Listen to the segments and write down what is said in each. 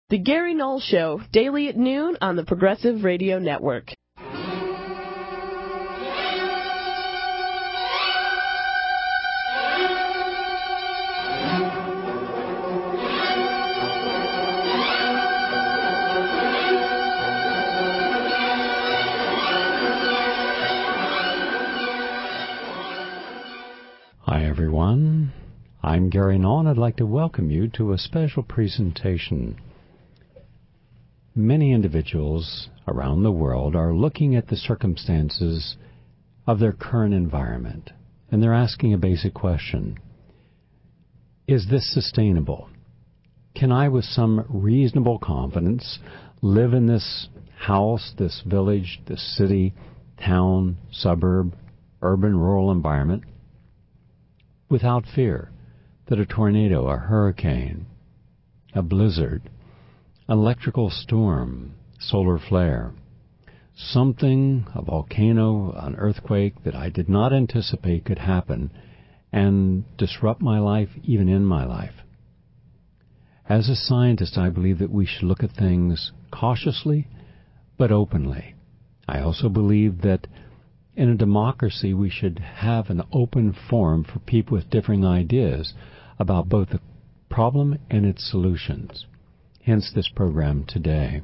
The Gary Knoll Show, daily at noon on the Progressive Radio Network. Hi everyone, I'm Gary Knoll and I'd like to welcome you to a special presentation. Many individuals around the world are looking at the circumstances of their current environment and they're asking a basic question. Is this sustainable? Can I with some reasonable confidence live in this house, this village, this city, town, suburb, urban, rural environment without fear that a tornado, a hurricane, a blizzard, an electrical storm, solar flare, something, a volcano, an earthquake that I did not anticipate could happen and disrupt my life, even in my life? As a scientist, I believe that we should look at things cautiously but openly. I also believe that in a democracy, we should have an open forum for people with differing ideas about both the problem and its solutions. Hence this program today.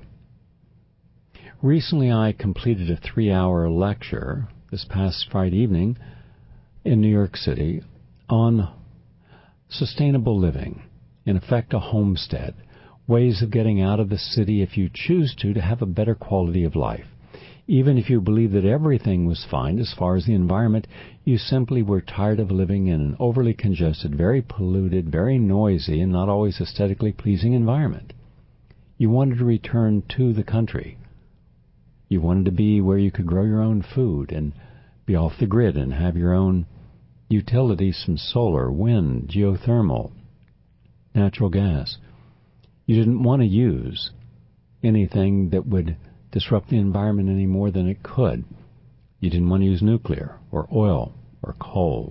Recently, I completed a 3-hour lecture this past Friday evening in New York City on sustainable living, in effect a homestead, ways of getting out of the city if you choose to have a better quality of life. Even if you believe that everything was fine as far as the environment, you simply were tired of living in an overly congested, very polluted, very noisy, and not always aesthetically pleasing environment. You wanted to return to the country. You wanted to be where you could grow your own food and be off the grid and have your own utilities from solar, wind, geothermal, natural gas. You didn't want to use anything that would disrupt the environment any more than it could. You didn't want to use nuclear or oil or coal.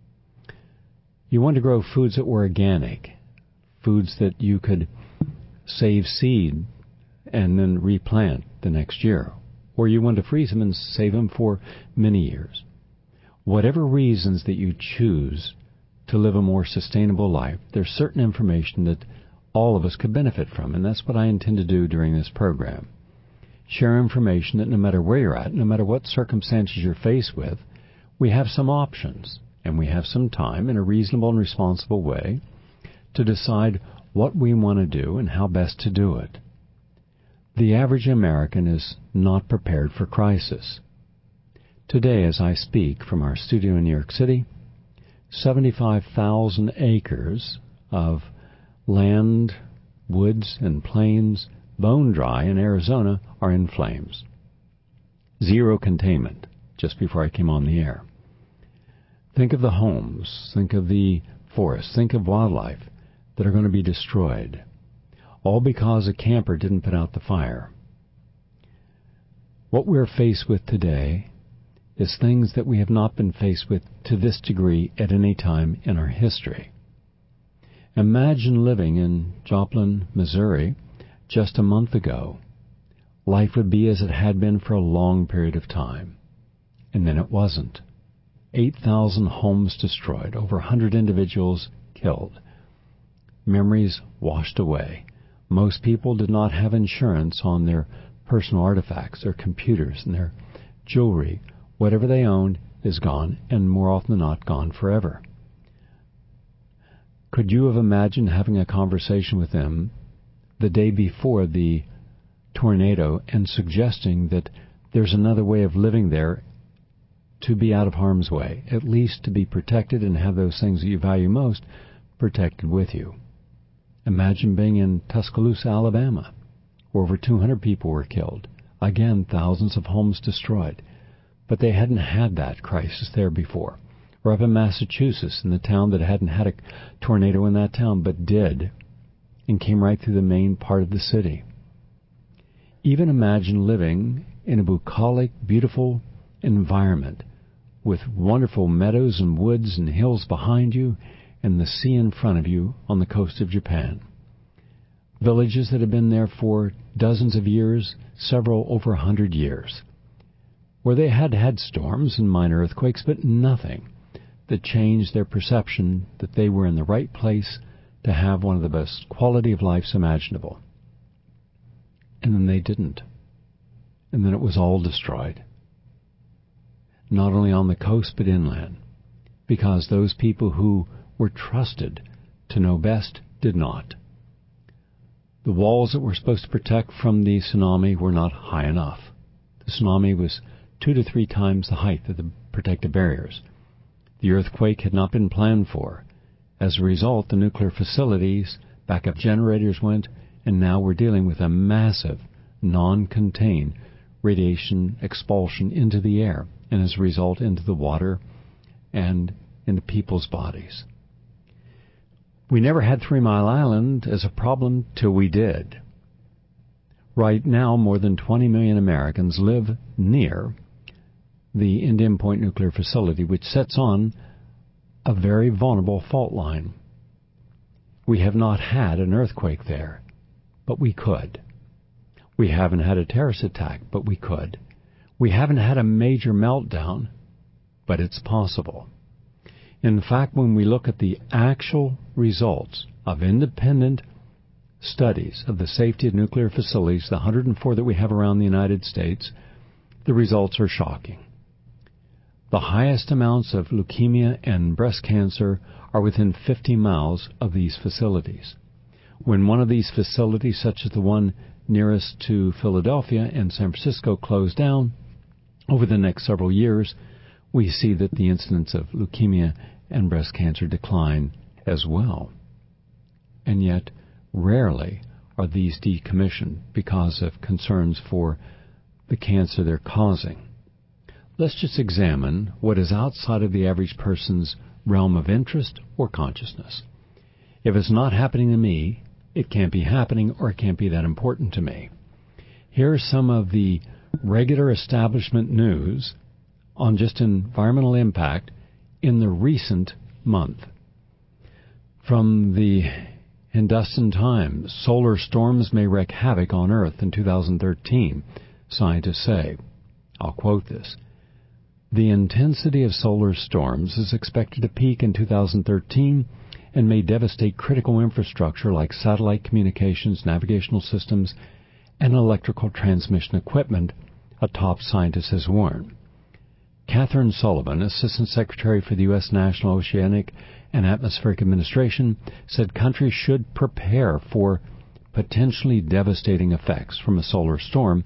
You wanted to grow foods that were organic, foods that you could save seed and then replant the next year. Or you wanted to freeze them and save them for many years. Whatever reasons that you choose to live a more sustainable life, there's certain information that all of us could benefit from, and that's what I intend to do during this program. Share information that no matter where you're at, no matter what circumstances you're faced with, we have some options, and we have some time in a reasonable and responsible way to decide what we want to do and how best to do it. The average American is not prepared for crisis. Today, as I speak from our studio in New York City, 75,000 acres of land, woods, and plains, bone dry in Arizona, are in flames. Zero containment just before I came on the air. Think of the homes, think of the forests, think of wildlife that are going to be destroyed, all because a camper didn't put out the fire. What we're faced with today is things that we have not been faced with to this degree at any time in our history. Imagine living in Joplin, Missouri, just a month ago. Life would be as it had been for a long period of time. And then it wasn't. 8,000 homes destroyed, over 100 individuals killed. Memories washed away. Most people did not have insurance on their personal artifacts, their computers, and their jewelry. Whatever they owned is gone, and more often than not, gone forever. Could you have imagined having a conversation with them the day before the tornado and suggesting that there's another way of living there to be out of harm's way, at least to be protected and have those things that you value most protected with you? Imagine being in Tuscaloosa, Alabama, where over 200 people were killed. Again, thousands of homes destroyed. But they hadn't had that crisis there before. Or up in Massachusetts, in the town that hadn't had a tornado in that town, but did, and came right through the main part of the city. Even imagine living in a bucolic, beautiful environment with wonderful meadows and woods and hills behind you and the sea in front of you on the coast of Japan. Villages that have been there for dozens of years, several over 100 years, where they had storms and minor earthquakes, but nothing that changed their perception that they were in the right place to have one of the best quality of lives imaginable. And then they didn't. And then it was all destroyed. Not only on the coast, but inland, because those people who were trusted to know best did not. The walls that were supposed to protect from the tsunami were not high enough. The tsunami was 2 to 3 times the height of the protective barriers. The earthquake had not been planned for. As a result, the nuclear facilities, backup generators went, and now we're dealing with a massive, non-contained radiation expulsion into the air, and as a result into the water and into people's bodies. We never had 3 Mile Island as a problem till we did. Right now, more than 20 million Americans live near the Indian Point nuclear facility, which sits on a very vulnerable fault line. We have not had an earthquake there, but we could. We haven't had a terrorist attack, but we could. We haven't had a major meltdown, but it's possible. In fact, when we look at the actual results of independent studies of the safety of nuclear facilities, the 104 that we have around the United States, the results are shocking. The highest amounts of leukemia and breast cancer are within 50 miles of these facilities. When one of these facilities, such as the one nearest to Philadelphia and San Francisco, closed down over the next several years, we see that the incidence of leukemia and breast cancer decline as well. And yet, rarely are these decommissioned because of concerns for the cancer they're causing. Let's just examine what is outside of the average person's realm of interest or consciousness. If it's not happening to me, it can't be happening, or it can't be that important to me. Here's some of the regular establishment news on just environmental impact in the recent month. From the Hindustan Times, solar storms may wreak havoc on Earth in 2013, scientists say. I'll quote this. The intensity of solar storms is expected to peak in 2013 and may devastate critical infrastructure like satellite communications, navigational systems, and electrical transmission equipment, a top scientist has warned. Catherine Sullivan, Assistant Secretary for the U.S. National Oceanic and Atmospheric Administration, said countries should prepare for potentially devastating effects from a solar storm,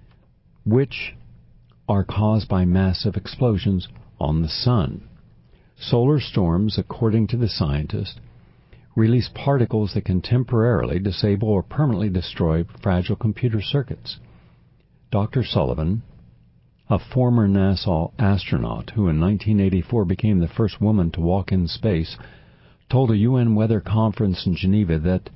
which are caused by massive explosions on the sun. Solar storms, according to the scientist, release particles that can temporarily disable or permanently destroy fragile computer circuits. Dr. Sullivan, a former NASA astronaut who in 1984 became the first woman to walk in space, told a UN weather conference in Geneva that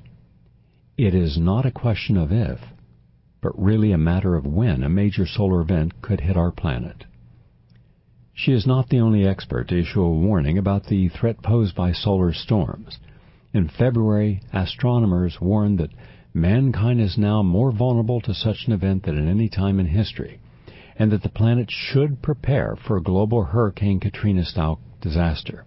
it is not a question of if, but really a matter of when a major solar event could hit our planet. She is not the only expert to issue a warning about the threat posed by solar storms. In February, astronomers warned that mankind is now more vulnerable to such an event than at any time in history, and that the planet should prepare for a global Hurricane Katrina-style disaster.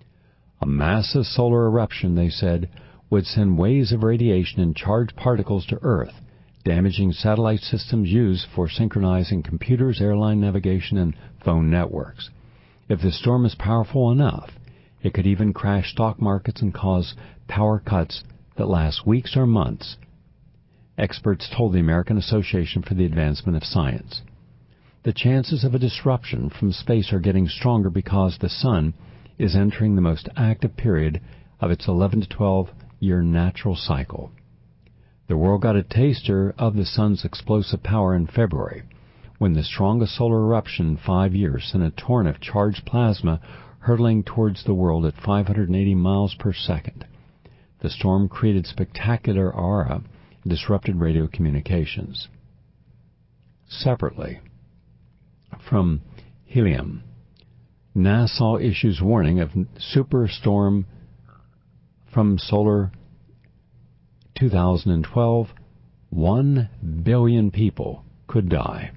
A massive solar eruption, they said, would send waves of radiation and charged particles to Earth, damaging satellite systems used for synchronizing computers, airline navigation, and phone networks. If the storm is powerful enough, it could even crash stock markets and cause power cuts that last weeks or months, experts told the American Association for the Advancement of Science. The chances of a disruption from space are getting stronger because the sun is entering the most active period of its 11 to 12-year natural cycle. The world got a taster of the sun's explosive power in February, when the strongest solar eruption in 5 years sent a torrent of charged plasma hurtling towards the world at 580 miles per second. The storm created spectacular aura and disrupted radio communications. Separately, from Helium, NASA issues warning of superstorm from solar 2012, 1 billion people could die.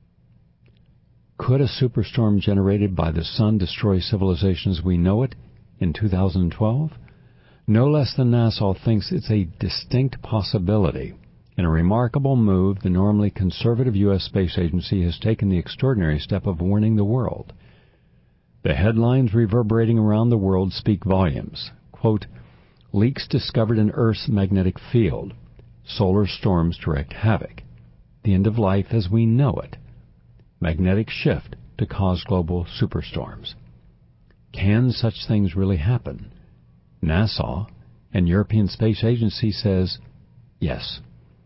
Could a superstorm generated by the sun destroy civilization as we know it in 2012? No less than NASA thinks it's a distinct possibility. In a remarkable move, the normally conservative U.S. Space Agency has taken the extraordinary step of warning the world. The headlines reverberating around the world speak volumes. Quote, leaks discovered in Earth's magnetic field. Solar storms direct havoc. The end of life as we know it. Magnetic shift to cause global superstorms. Can such things really happen? NASA and European Space Agency says yes.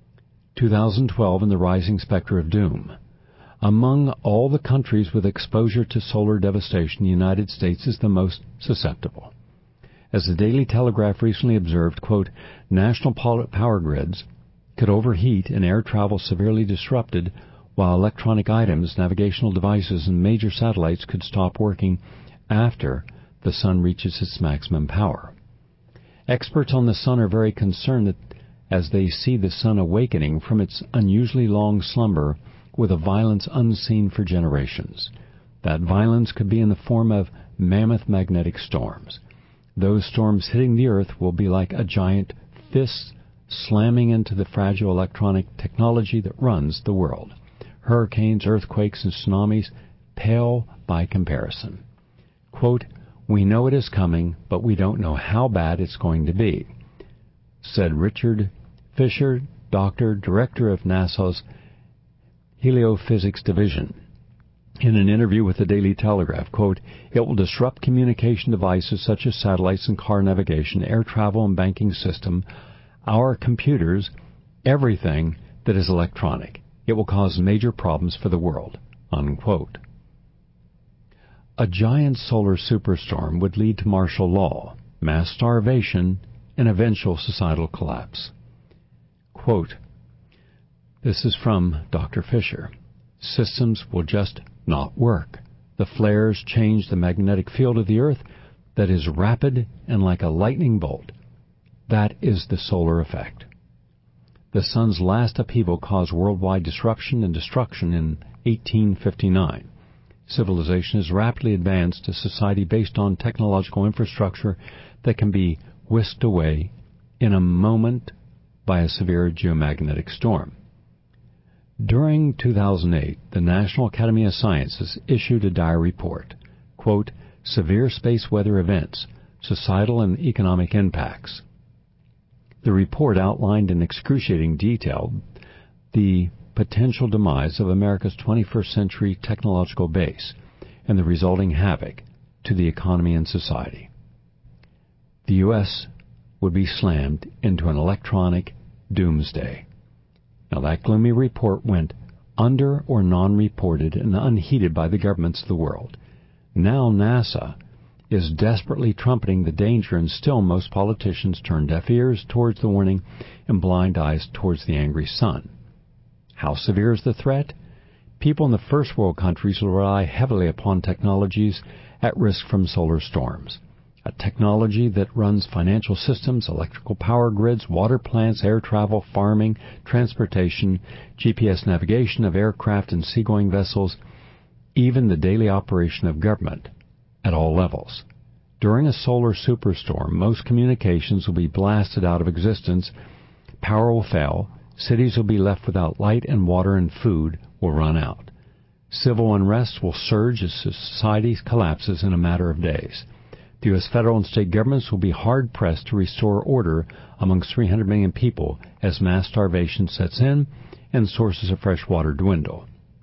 2012 and the rising specter of doom. Among all the countries with exposure to solar devastation, the United States is the most susceptible. As the Daily Telegraph recently observed, quote, national power grids could overheat and air travel severely disrupted, while electronic items, navigational devices, and major satellites could stop working after the sun reaches its maximum power. Experts on the sun are very concerned that as they see the sun awakening from its unusually long slumber with a violence unseen for generations. That violence could be in the form of mammoth magnetic storms. Those storms hitting the Earth will be like a giant fist slamming into the fragile electronic technology that runs the world. Hurricanes, earthquakes, and tsunamis pale by comparison. Quote, we know it is coming, but we don't know how bad it's going to be, said Richard Fisher, director of NASA's Heliophysics Division. In an interview with the Daily Telegraph, quote, it will disrupt communication devices such as satellites and car navigation, air travel and banking system, our computers, everything that is electronic. It will cause major problems for the world, unquote. A giant solar superstorm would lead to martial law, mass starvation, and eventual societal collapse. Quote, this is from Dr. Fisher. Systems will just not work. The flares change the magnetic field of the Earth that is rapid and like a lightning bolt. That is the solar effect. The sun's last upheaval caused worldwide disruption and destruction in 1859. Civilization has rapidly advanced to society based on technological infrastructure that can be whisked away in a moment by a severe geomagnetic storm. During 2008, the National Academy of Sciences issued a dire report, quote, Severe Space Weather Events, Societal and Economic Impacts. The report outlined in excruciating detail the potential demise of America's 21st century technological base and the resulting havoc to the economy and society. The U.S. would be slammed into an electronic doomsday. Now, that gloomy report went under or non-reported and unheeded by the governments of the world. Now NASA is desperately trumpeting the danger, and still most politicians turn deaf ears towards the warning and blind eyes towards the angry sun. How severe is the threat? People in the first world countries will rely heavily upon technologies at risk from solar storms. A technology that runs financial systems, electrical power grids, water plants, air travel, farming, transportation, GPS navigation of aircraft and seagoing vessels, even the daily operation of government at all levels. During a solar superstorm, most communications will be blasted out of existence, power will fail, cities will be left without light, and water and food will run out. Civil unrest will surge as society collapses in a matter of days. The U.S. federal and state governments will be hard-pressed to restore order amongst 300 million people as mass starvation sets in and sources of fresh water dwindle.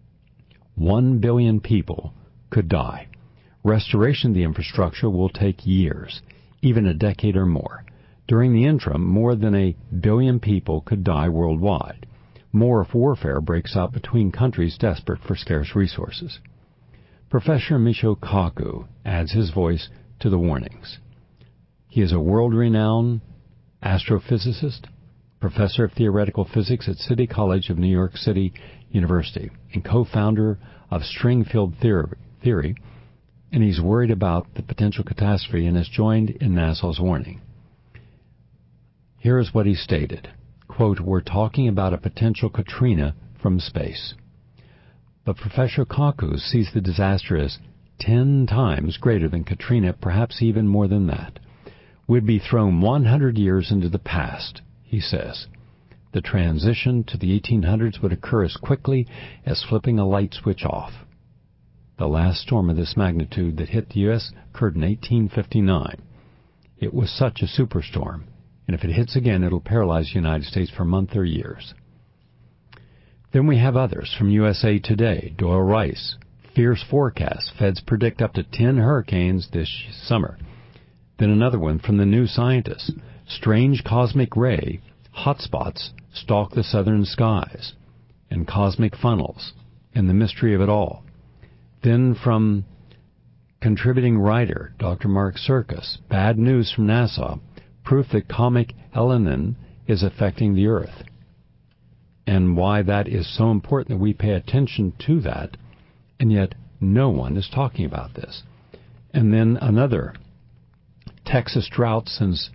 1 billion people could die. Restoration of the infrastructure will take years, even a decade or more. During the interim, more than 1 billion people could die worldwide. More if warfare breaks out between countries desperate for scarce resources. Professor Michio Kaku adds his voice to the warnings. He is a world-renowned astrophysicist, professor of theoretical physics at City College of New York City University, and co-founder of string field theory, and he's worried about the potential catastrophe and has joined in NASA's warning. Here is what he stated. quote, we're talking about a potential Katrina from space. But Professor Kaku sees the disaster as 10 times greater than Katrina, perhaps even more than that. We'd be thrown 100 years into the past, he says. The transition to the 1800s would occur as quickly as flipping a light switch off. The last storm of this magnitude that hit the U.S. occurred in 1859. It was such a superstorm, and if it hits again, it'll paralyze the United States for months or years. Then we have others from USA Today, Doyle Rice. Fierce forecast. Feds predict up to 10 hurricanes this summer. Then another one from the New Scientist. Strange cosmic ray. Hotspots stalk the southern skies. And cosmic funnels. And the mystery of it all. Then from contributing writer Dr. Mark Serkis. Bad news from NASA. Proof that comet Elenin is affecting the Earth. And why that is so important that we pay attention to that, and yet no one is talking about this. And then another, Texas drought since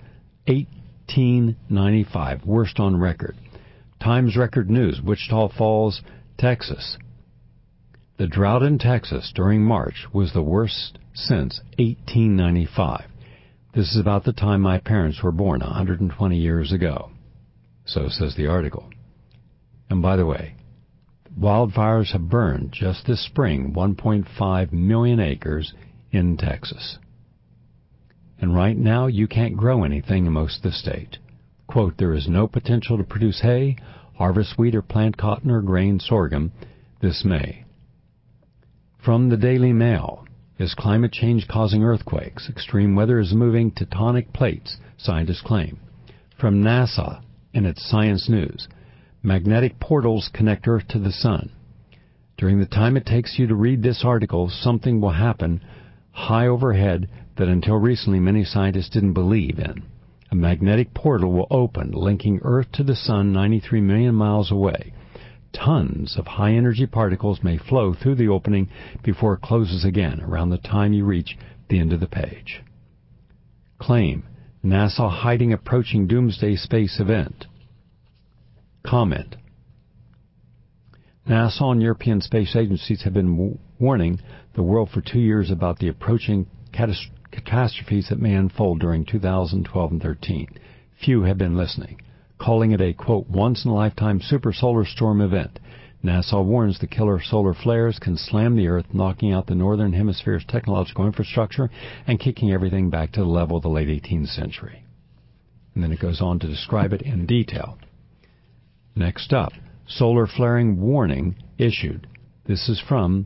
1895, worst on record. Times Record News, Wichita Falls, Texas. The drought in Texas during March was the worst since 1895. This is about the time my parents were born, 120 years ago. So says the article. And by the way, wildfires have burned just this spring 1.5 million acres in Texas. And right now you can't grow anything in most of the state. Quote, there is no potential to produce hay, harvest wheat, or plant cotton or grain sorghum this May. From the Daily Mail, is climate change causing earthquakes? Extreme weather is moving tectonic plates, scientists claim. From NASA in its Science News, magnetic portals connect Earth to the Sun. During the time it takes you to read this article, something will happen high overhead that until recently many scientists didn't believe in. A magnetic portal will open, linking Earth to the Sun 93 million miles away. Tons of high-energy particles may flow through the opening before it closes again around the time you reach the end of the page. Claim, NASA hiding approaching doomsday space event. Comment, NASA and European space agencies have been warning the world for 2 years about the approaching catastrophes that may unfold during 2012 and 13. Few have been listening, calling it a, quote, once-in-a-lifetime super solar storm event. NASA warns the killer solar flares can slam the Earth, knocking out the northern hemisphere's technological infrastructure and kicking everything back to the level of the late 18th century. And then it goes on to describe it in detail. Next up, solar flaring warning issued. This is from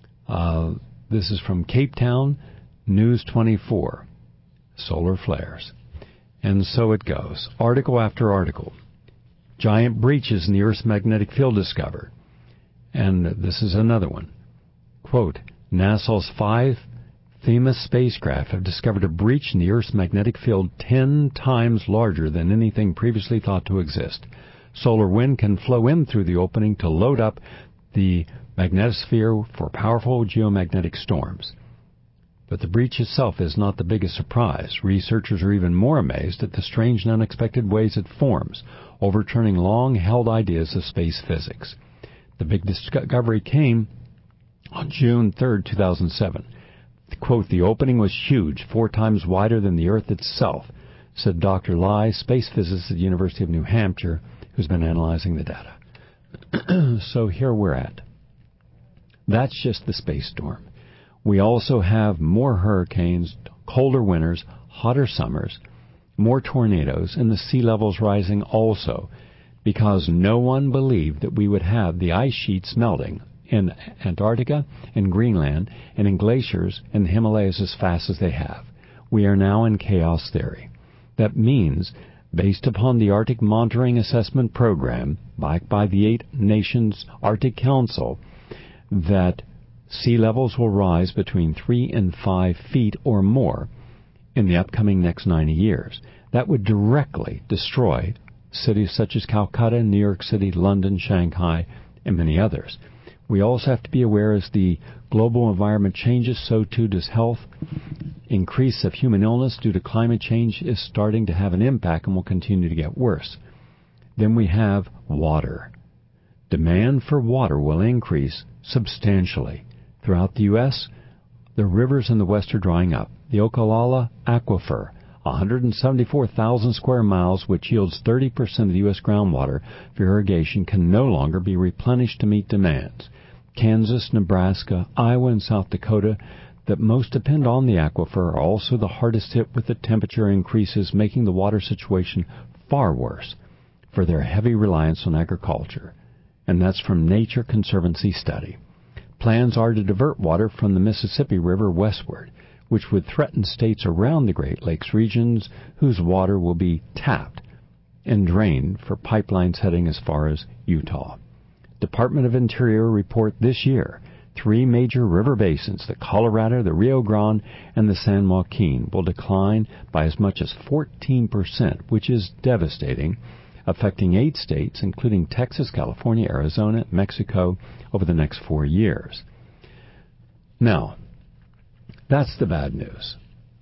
Cape Town News 24. Solar flares. And so it goes. Article after article. Giant breaches in the Earth's magnetic field discovered. And this is another one. Quote, NASA's 5 Themis spacecraft have discovered a breach in the Earth's magnetic field 10 times larger than anything previously thought to exist. Solar wind can flow in through the opening to load up the magnetosphere for powerful geomagnetic storms. But the breach itself is not the biggest surprise. Researchers are even more amazed at the strange and unexpected ways it forms, overturning long-held ideas of space physics. The big discovery came on June 3, 2007. Quote, the opening was huge, 4 times wider than the Earth itself, said Dr. Lai, space physicist at the University of New Hampshire, who's been analyzing the data. So here we're at. That's just the space storm. We also have more hurricanes, colder winters, hotter summers, more tornadoes, and the sea levels rising also, because no one believed that we would have the ice sheets melting in Antarctica and Greenland and in glaciers and the Himalayas as fast as they have. We are now in chaos theory. That means, based upon the Arctic Monitoring Assessment Program, backed by the 8 Nations Arctic Council, that sea levels will rise between 3 and 5 feet or more in the upcoming next 90 years. That would directly destroy cities such as Calcutta, New York City, London, Shanghai, and many others. We also have to be aware as the global environment changes, so too does health. Increase of human illness due to climate change is starting to have an impact and will continue to get worse. Then we have water. Demand for water will increase substantially. Throughout the U.S., the rivers in the West are drying up. The Ocala Aquifer, 174,000 square miles, which yields 30% of the U.S. groundwater for irrigation, can no longer be replenished to meet demands. Kansas, Nebraska, Iowa, and South Dakota that most depend on the aquifer are also the hardest hit with the temperature increases, making the water situation far worse for their heavy reliance on agriculture. And that's from Nature Conservancy study. Plans are to divert water from the Mississippi River westward, which would threaten states around the Great Lakes regions whose water will be tapped and drained for pipelines heading as far as Utah. Department of Interior report this year 3 major river basins, the Colorado, the Rio Grande, and the San Joaquin, will decline by as much as 14%, which is devastating, affecting 8 states, including Texas, California, Arizona, Mexico, over the next 4 years. Now, that's the bad news.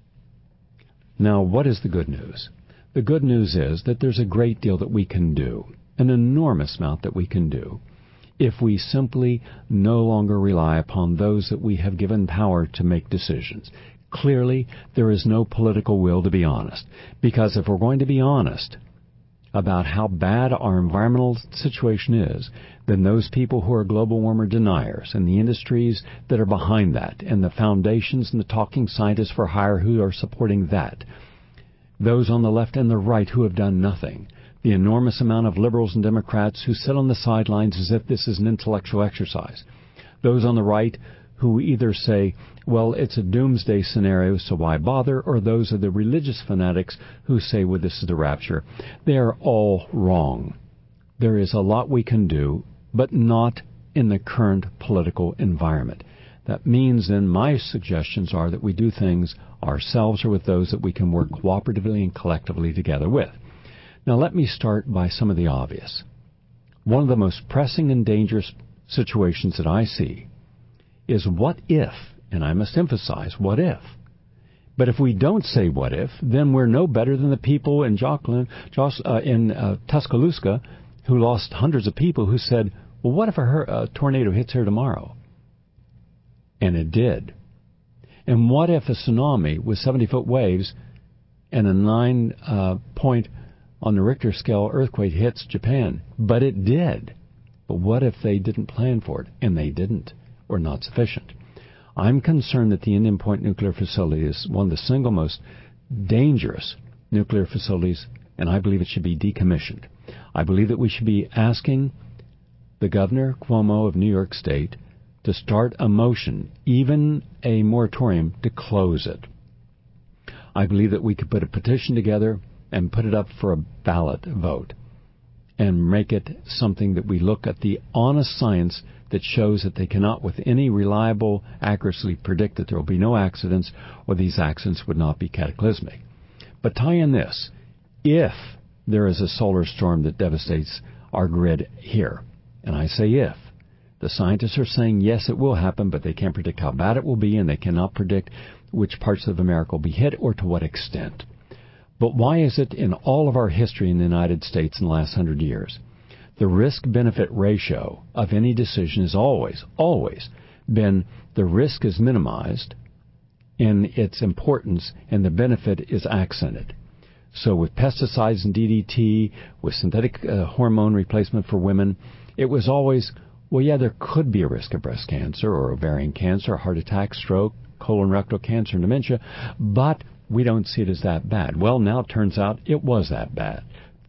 Now, what is the good news? The good news is that there's a great deal that we can do, an enormous amount that we can do, if we simply no longer rely upon those that we have given power to make decisions. Clearly, there is no political will to be honest, because if we're going to be honest about how bad our environmental situation is, then those people who are global warmer deniers and the industries that are behind that and the foundations and the talking scientists for hire who are supporting that, those on the left and the right who have done nothing, the enormous amount of liberals and Democrats who sit on the sidelines as if this is an intellectual exercise, those on the right who either say, well, it's a doomsday scenario, so why bother? Or those are the religious fanatics who say, well, this is the rapture. They are all wrong. There is a lot we can do, but not in the current political environment. That means then my suggestions are that we do things ourselves or with those that we can work cooperatively and collectively together with. Now let me start by some of the obvious. One of the most pressing and dangerous situations that I see is what if, and I must emphasize what if. But if we don't say what if, then we're no better than the people in Tuscaloosa who lost hundreds of people who said, well, what if a tornado hits here tomorrow? And it did. And what if a tsunami with 70-foot waves and a 9-point on the Richter scale earthquake hits Japan? But it did. But what if they didn't plan for it? And they didn't, or not sufficient. I'm concerned that the Indian Point nuclear facility is one of the single most dangerous nuclear facilities, and I believe it should be decommissioned. I believe that we should be asking the Governor Cuomo of New York State to start a motion, even a moratorium, to close it. I believe that we could put a petition together and put it up for a ballot vote and make it something that we look at the honest science that shows that they cannot with any reliable accuracy predict that there will be no accidents or these accidents would not be cataclysmic. But tie in this, if there is a solar storm that devastates our grid here, and I say if, the scientists are saying yes, it will happen, but they can't predict how bad it will be, and they cannot predict which parts of America will be hit or to what extent. But why is it in all of our history in the United States in the last 100 years, the risk-benefit ratio of any decision has always been the risk is minimized in its importance and the benefit is accented? So with pesticides and DDT, with synthetic hormone replacement for women, it was always, well, yeah, there could be a risk of breast cancer or ovarian cancer, heart attack, stroke, colon rectal cancer, and dementia, but we don't see it as that bad. Well, now it turns out it was that bad.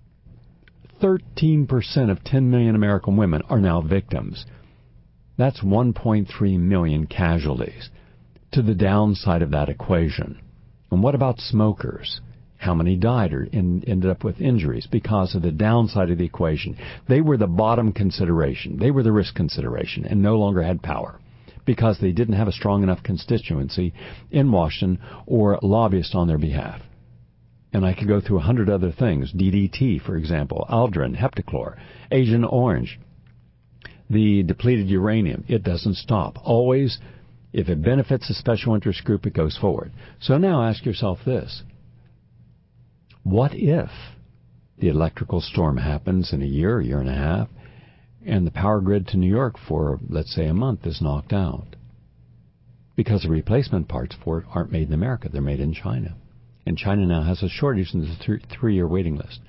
13% of 10 million American women are now victims. That's 1.3 million casualties to the downside of that equation. And what about smokers? How many died or ended up with injuries because of the downside of the equation? They were the bottom consideration. They were the risk consideration and no longer had power because they didn't have a strong enough constituency in Washington or lobbyists on their behalf. And I could go through 100 other things. DDT, for example, Aldrin, Heptachlor, Agent Orange, the depleted uranium. It doesn't stop. Always, if it benefits a special interest group, it goes forward. So now ask yourself this. What if The electrical storm happens in a year and a half, and the power grid to New York for, let's say, a month is knocked out. Because the replacement parts for it aren't made in America. They're made in China. And China now has a shortage and there's a 3-year waiting list.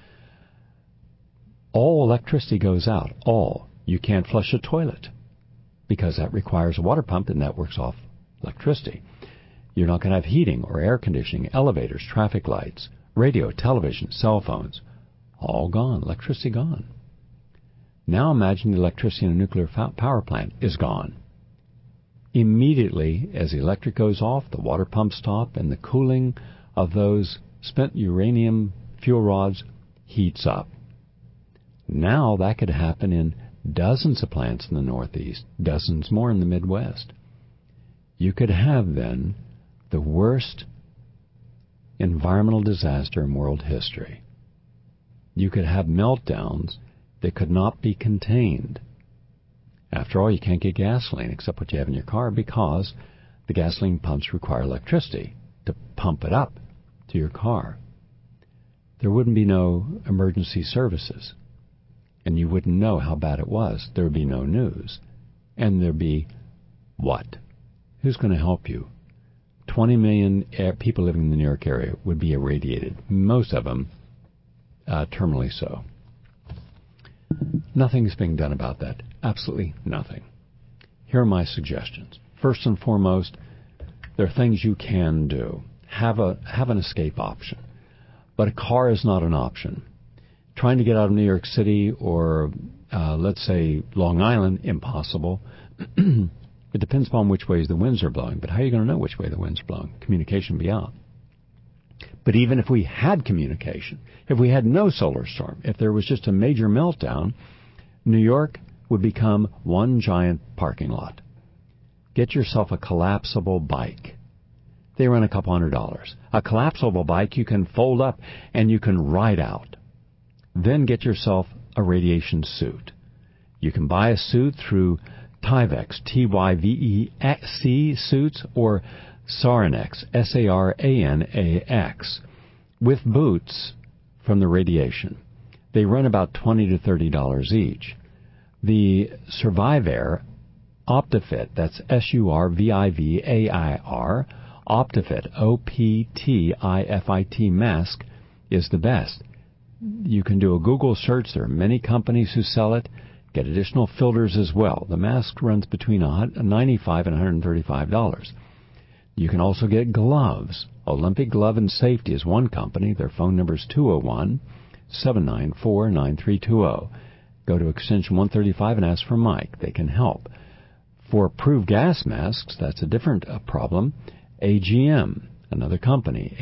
All electricity goes out. All. You can't flush a toilet because that requires a water pump and that works off electricity. You're not going to have heating or air conditioning, elevators, traffic lights, radio, television, cell phones. All gone. Electricity gone. Now imagine the electricity in a nuclear power plant is gone. Immediately, as the electric goes off, the water pumps stop, and the cooling of those spent uranium fuel rods heats up. Now that could happen in dozens of plants in the Northeast, dozens more in the Midwest. You could have, then, the worst environmental disaster in world history. You could have meltdowns that could not be contained. After all, you can't get gasoline except what you have in your car because the gasoline pumps require electricity to pump it up to your car. There wouldn't be no emergency services, and you wouldn't know how bad it was. There would be no news. And there'd be what? Who's going to help you? 20 million people living in the New York area would be irradiated, most of them terminally so. Nothing's being done about that. Absolutely nothing. Here are my suggestions. First and foremost, there are things you can do. Have an escape option. But a car is not an option. Trying to get out of New York City or, let's say, Long Island, impossible. It depends upon which ways the winds are blowing. But how are you going to know which way the winds are blowing? Communication be out. But even if we had communication, if we had no solar storm, if there was just a major meltdown, New York would become one giant parking lot. Get yourself a collapsible bike. They run a couple $100. A collapsible bike you can fold up and you can ride out. Then get yourself a radiation suit. You can buy a suit through Tyvek, Tyvec suits, or Saranax, Saranax, with boots from the radiation. They run about $20 to $30 each. The Survivair Optifit, that's Survivair, Optifit, Optifit mask is the best. You can do a Google search. There are many companies who sell it. Get additional filters as well. The mask runs between $95 and $135. You can also get gloves. Olympic Glove and Safety is one company. Their phone number is 201-794-9320. Go to extension 135 and ask for Mike. They can help. For approved gas masks, that's a different problem. AGM, another company,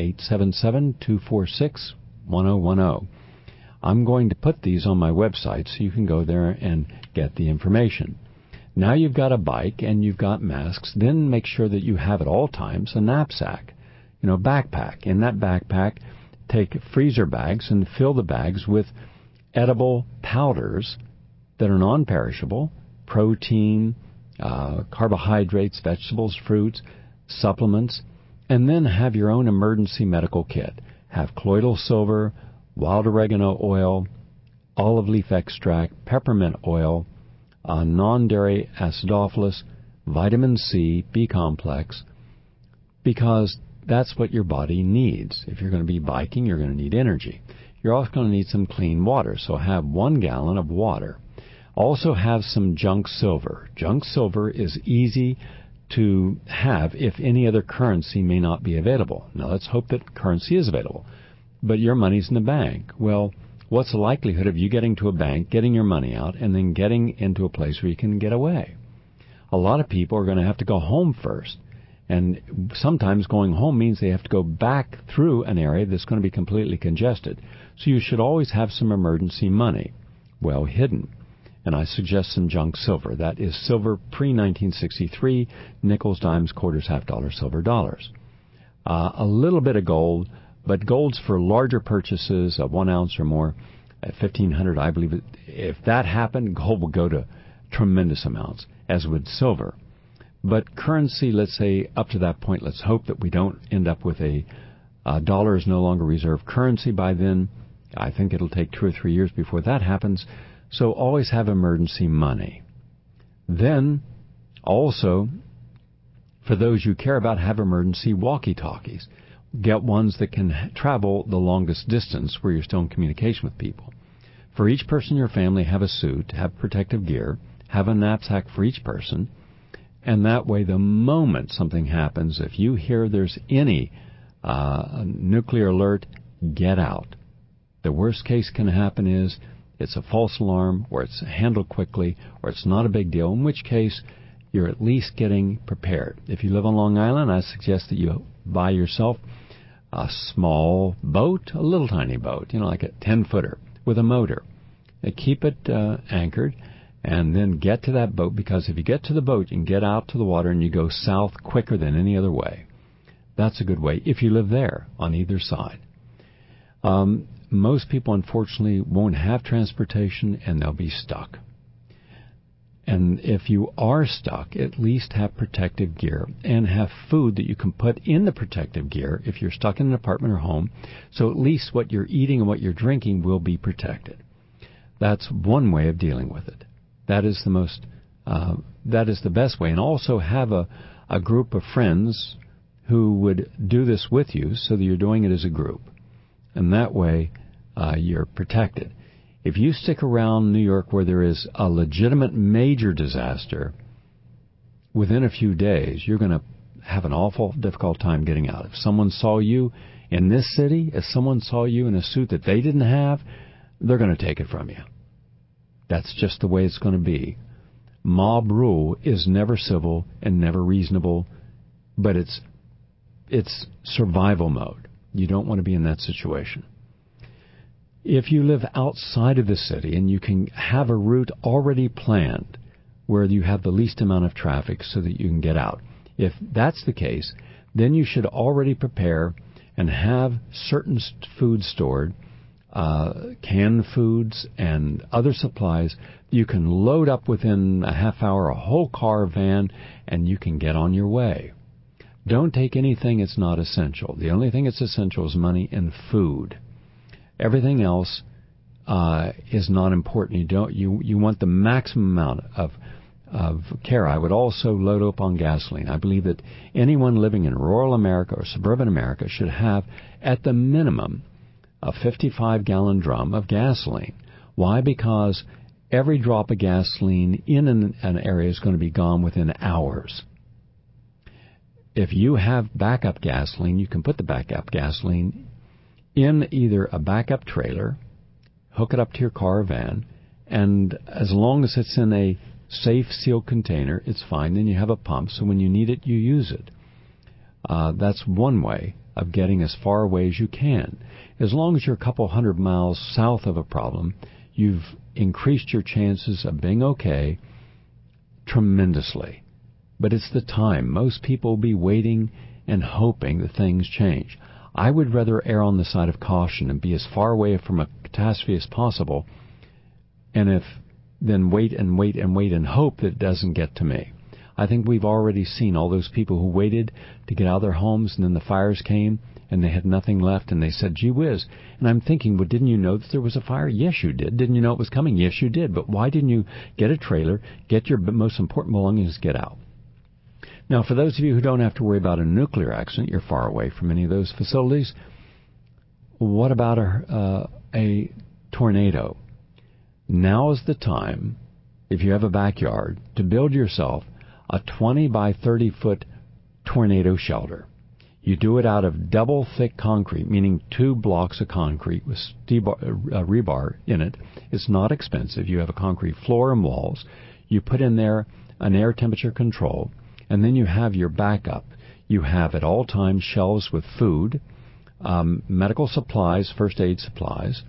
877-246-1010. I'm going to put these on my website so you can go there and get the information. Now you've got a bike and you've got masks, then make sure that you have at all times a knapsack, backpack. In that backpack, take freezer bags and fill the bags with edible powders that are non-perishable, protein, carbohydrates, vegetables, fruits, supplements, and then have your own emergency medical kit. Have colloidal silver, wild oregano oil, olive leaf extract, peppermint oil, non-dairy acidophilus, vitamin C, B-complex, because that's what your body needs. If you're going to be biking, you're going to need energy. You're also going to need some clean water, so have 1 gallon of water. Also have some junk silver. Junk silver is easy to have if any other currency may not be available. Now let's hope that currency is available. But your money's in the bank. Well, what's the likelihood of you getting to a bank, getting your money out, and then getting into a place where you can get away? A lot of people are going to have to go home first. And sometimes going home means they have to go back through an area that's going to be completely congested. So you should always have some emergency money well hidden. And I suggest some junk silver. That is silver pre-1963, nickels, dimes, quarters, half dollars, silver dollars. A little bit of gold, but gold's for larger purchases of 1 ounce or more at $1,500. I believe if that happened, gold will go to tremendous amounts, as would silver. But currency, let's say up to that point, let's hope that we don't end up with a dollar is no longer reserve currency by then. I think it'll take 2 or 3 years before that happens. So always have emergency money. Then, also, for those you care about, have emergency walkie-talkies. Get ones that can travel the longest distance where you're still in communication with people. For each person in your family, have a suit, have protective gear, have a knapsack for each person, and that way the moment something happens, if you hear there's any nuclear alert, get out. The worst case can happen is it's a false alarm, or it's handled quickly, or it's not a big deal, in which case you're at least getting prepared. If you live on Long Island, I suggest that you buy yourself a small boat, a little tiny boat, like a 10-footer with a motor. Keep it anchored, and then get to that boat, because if you get to the boat, you can get out to the water and you go south quicker than any other way. That's a good way if you live there on either side. Most people, unfortunately, won't have transportation, and they'll be stuck. And if you are stuck, at least have protective gear and have food that you can put in the protective gear if you're stuck in an apartment or home, so at least what you're eating and what you're drinking will be protected. That's one way of dealing with it. That is the best way. And also have a group of friends who would do this with you, so that you're doing it as a group. And that way, you're protected. If you stick around New York where there is a legitimate major disaster, within a few days, you're going to have an awful difficult time getting out. If someone saw you in this city, if someone saw you in a suit that they didn't have, they're going to take it from you. That's just the way it's going to be. Mob rule is never civil and never reasonable, but it's survival mode. You don't want to be in that situation. If you live outside of the city and you can have a route already planned where you have the least amount of traffic so that you can get out, if that's the case, then you should already prepare and have certain food stored, canned foods and other supplies. You can load up within a half hour a whole car, van, and you can get on your way. Don't take anything that's not essential. The only thing that's essential is money and food. Everything else is not important. You want the maximum amount of care. I would also load up on gasoline. I believe that anyone living in rural America or suburban America should have, at the minimum, a 55-gallon drum of gasoline. Why? Because every drop of gasoline in an area is going to be gone within hours. If you have backup gasoline, you can put the backup gasoline in either a backup trailer, hook it up to your car or van, and as long as it's in a safe, sealed container, it's fine. Then you have a pump, so when you need it, you use it. That's one way of getting as far away as you can. As long as you're a couple hundred miles south of a problem, you've increased your chances of being okay tremendously. But it's the time. Most people will be waiting and hoping that things change. I would rather err on the side of caution and be as far away from a catastrophe as possible, and then wait and hope that it doesn't get to me. I think we've already seen all those people who waited to get out of their homes, and then the fires came and they had nothing left, and they said, gee whiz. And I'm thinking, well, didn't you know that there was a fire? Yes, you did. Didn't you know it was coming? Yes, you did. But why didn't you get a trailer, get your most important belongings, get out? Now, for those of you who don't have to worry about a nuclear accident, you're far away from any of those facilities. What about a tornado? Now is the time, if you have a backyard, to build yourself a 20 by 30 foot tornado shelter. You do it out of double thick concrete, meaning 2 blocks of concrete with rebar in it. It's not expensive. You have a concrete floor and walls. You put in there an air temperature control, and then you have your backup. You have at all times shelves with food, medical supplies, first aid supplies,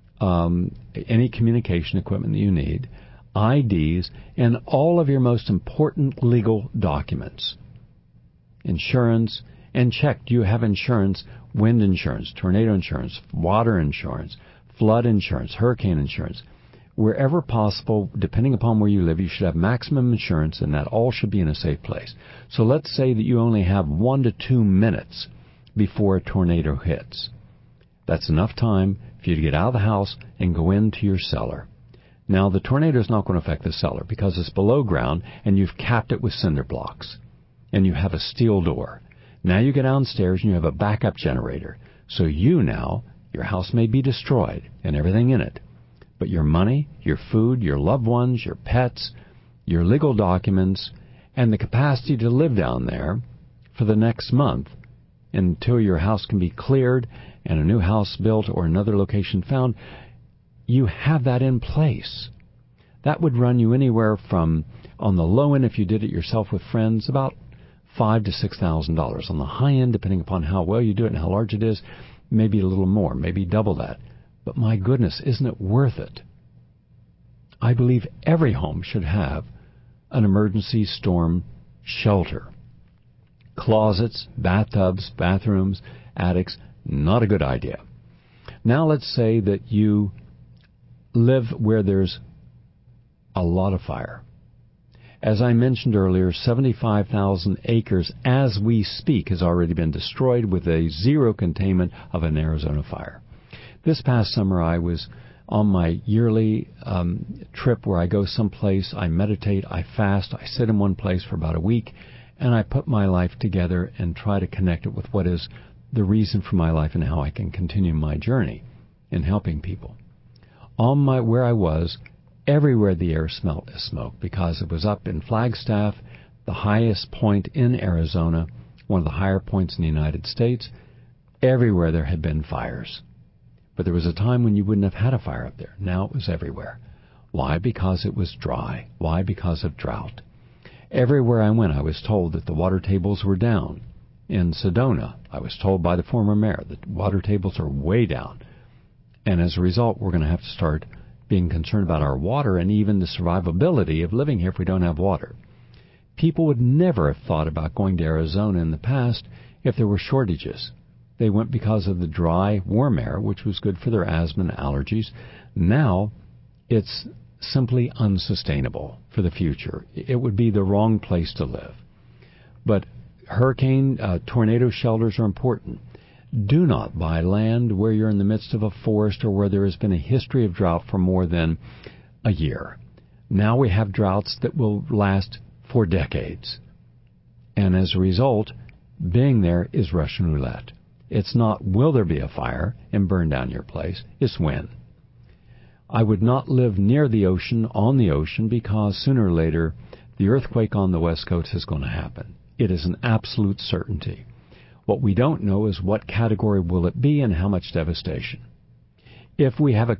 any communication equipment that you need, IDs, and all of your most important legal documents. Insurance, and check, do you have insurance, wind insurance, tornado insurance, water insurance, flood insurance, hurricane insurance. Wherever possible, depending upon where you live, you should have maximum insurance, and that all should be in a safe place. So let's say that you only have 1 to 2 minutes before a tornado hits. That's enough time for you to get out of the house and go into your cellar. Now, the tornado is not going to affect the cellar because it's below ground and you've capped it with cinder blocks. And you have a steel door. Now you get downstairs and you have a backup generator. So your house may be destroyed and everything in it. But your money, your food, your loved ones, your pets, your legal documents, and the capacity to live down there for the next month until your house can be cleared and a new house built or another location found, you have that in place. That would run you anywhere from, on the low end, if you did it yourself with friends, about $5,000 to $6,000. On the high end, depending upon how well you do it and how large it is, maybe a little more, maybe double that. But my goodness, isn't it worth it? I believe every home should have an emergency storm shelter. Closets, bathtubs, bathrooms, attics, not a good idea. Now let's say that you live where there's a lot of fire. As I mentioned earlier, 75,000 acres as we speak has already been destroyed with a zero containment of an Arizona fire. This past summer I was on my yearly trip where I go someplace, I meditate, I fast, I sit in one place for about a week, and I put my life together and try to connect it with what is the reason for my life and how I can continue my journey in helping people. Where I was, everywhere the air smelled of smoke because it was up in Flagstaff, the highest point in Arizona, one of the higher points in the United States. Everywhere there had been fires. But there was a time when you wouldn't have had a fire up there. Now it was everywhere. Why? Because it was dry. Why? Because of drought. Everywhere I went, I was told that the water tables were down. In Sedona, I was told by the former mayor that water tables are way down. And as a result, we're going to have to start being concerned about our water and even the survivability of living here if we don't have water. People would never have thought about going to Arizona in the past if there were shortages. They went because of the dry, warm air, which was good for their asthma and allergies. Now, it's simply unsustainable for the future. It would be the wrong place to live. But tornado shelters are important. Do not buy land where you're in the midst of a forest or where there has been a history of drought for more than a year. Now we have droughts that will last for decades. And as a result, being there is Russian roulette. It's not will there be a fire and burn down your place, it's when. I would not live near the ocean, on the ocean, because sooner or later the earthquake on the West Coast is going to happen. It is an absolute certainty. What we don't know is what category will it be and how much devastation. If we have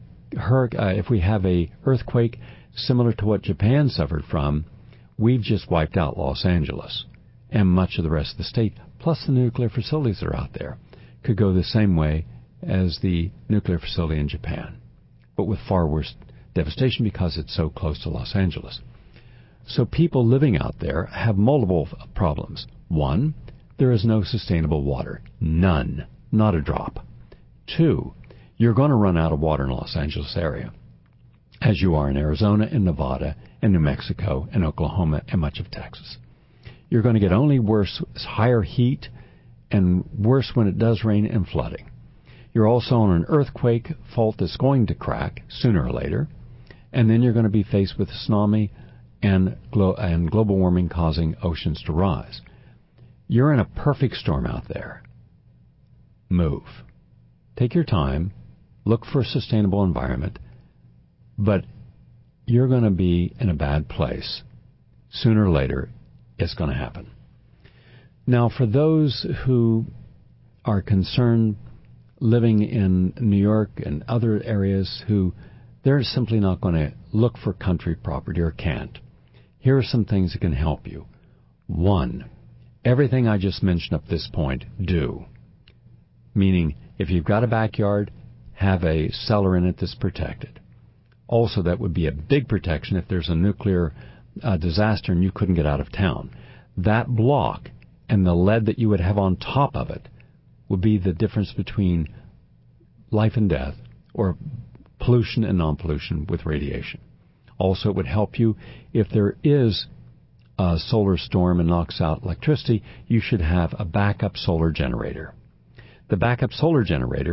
a earthquake similar to what Japan suffered from, we've just wiped out Los Angeles and much of the rest of the state, plus the nuclear facilities that are out there. Could go the same way as the nuclear facility in Japan, but with far worse devastation because it's so close to Los Angeles. So people living out there have multiple problems. One, there is no sustainable water. None. Not a drop. Two, you're going to run out of water in the Los Angeles area, as you are in Arizona and Nevada and New Mexico and Oklahoma and much of Texas. You're going to get only worse, higher heat, and worse when it does rain and flooding. You're also on an earthquake fault that's going to crack sooner or later, and then you're going to be faced with tsunami and global warming causing oceans to rise. You're in a perfect storm out there. Move. Take your time. Look for a sustainable environment. But you're going to be in a bad place. Sooner or later, it's going to happen. Now, for those who are concerned living in New York and other areas who they're simply not going to look for country property or can't, here are some things that can help you. One, everything I just mentioned up this point, do. Meaning, if you've got a backyard, have a cellar in it that's protected. Also, that would be a big protection if there's a nuclear disaster and you couldn't get out of town. That block and the lead that you would have on top of it would be the difference between life and death, or pollution and non-pollution with radiation. Also, it would help you if there is a solar storm and knocks out electricity, you should have a backup solar generator. The backup solar generator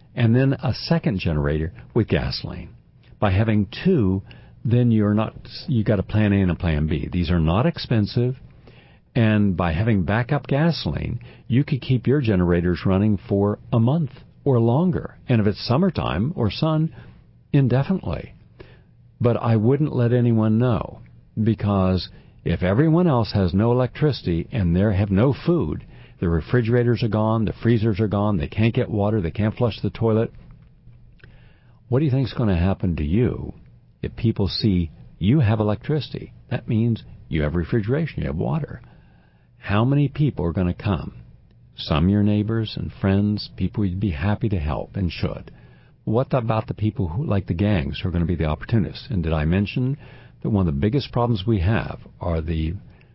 and then a second generator with gasoline. By having two, then you got a plan A and a plan B. These are not expensive, and by having backup gasoline, you could keep your generators running for a month or longer, and if it's summertime or sun, indefinitely. But I wouldn't let anyone know, because if everyone else has no electricity and they have no food, the refrigerators are gone, the freezers are gone, they can't get water, they can't flush the toilet, what do you think is going to happen to you if people see you have electricity? That means you have refrigeration, you have water. How many people are going to come? Some your neighbors and friends, people you'd be happy to help and should. What about the people who, like the gangs, who are going to be the opportunists? And did I mention that one of the biggest problems we have are the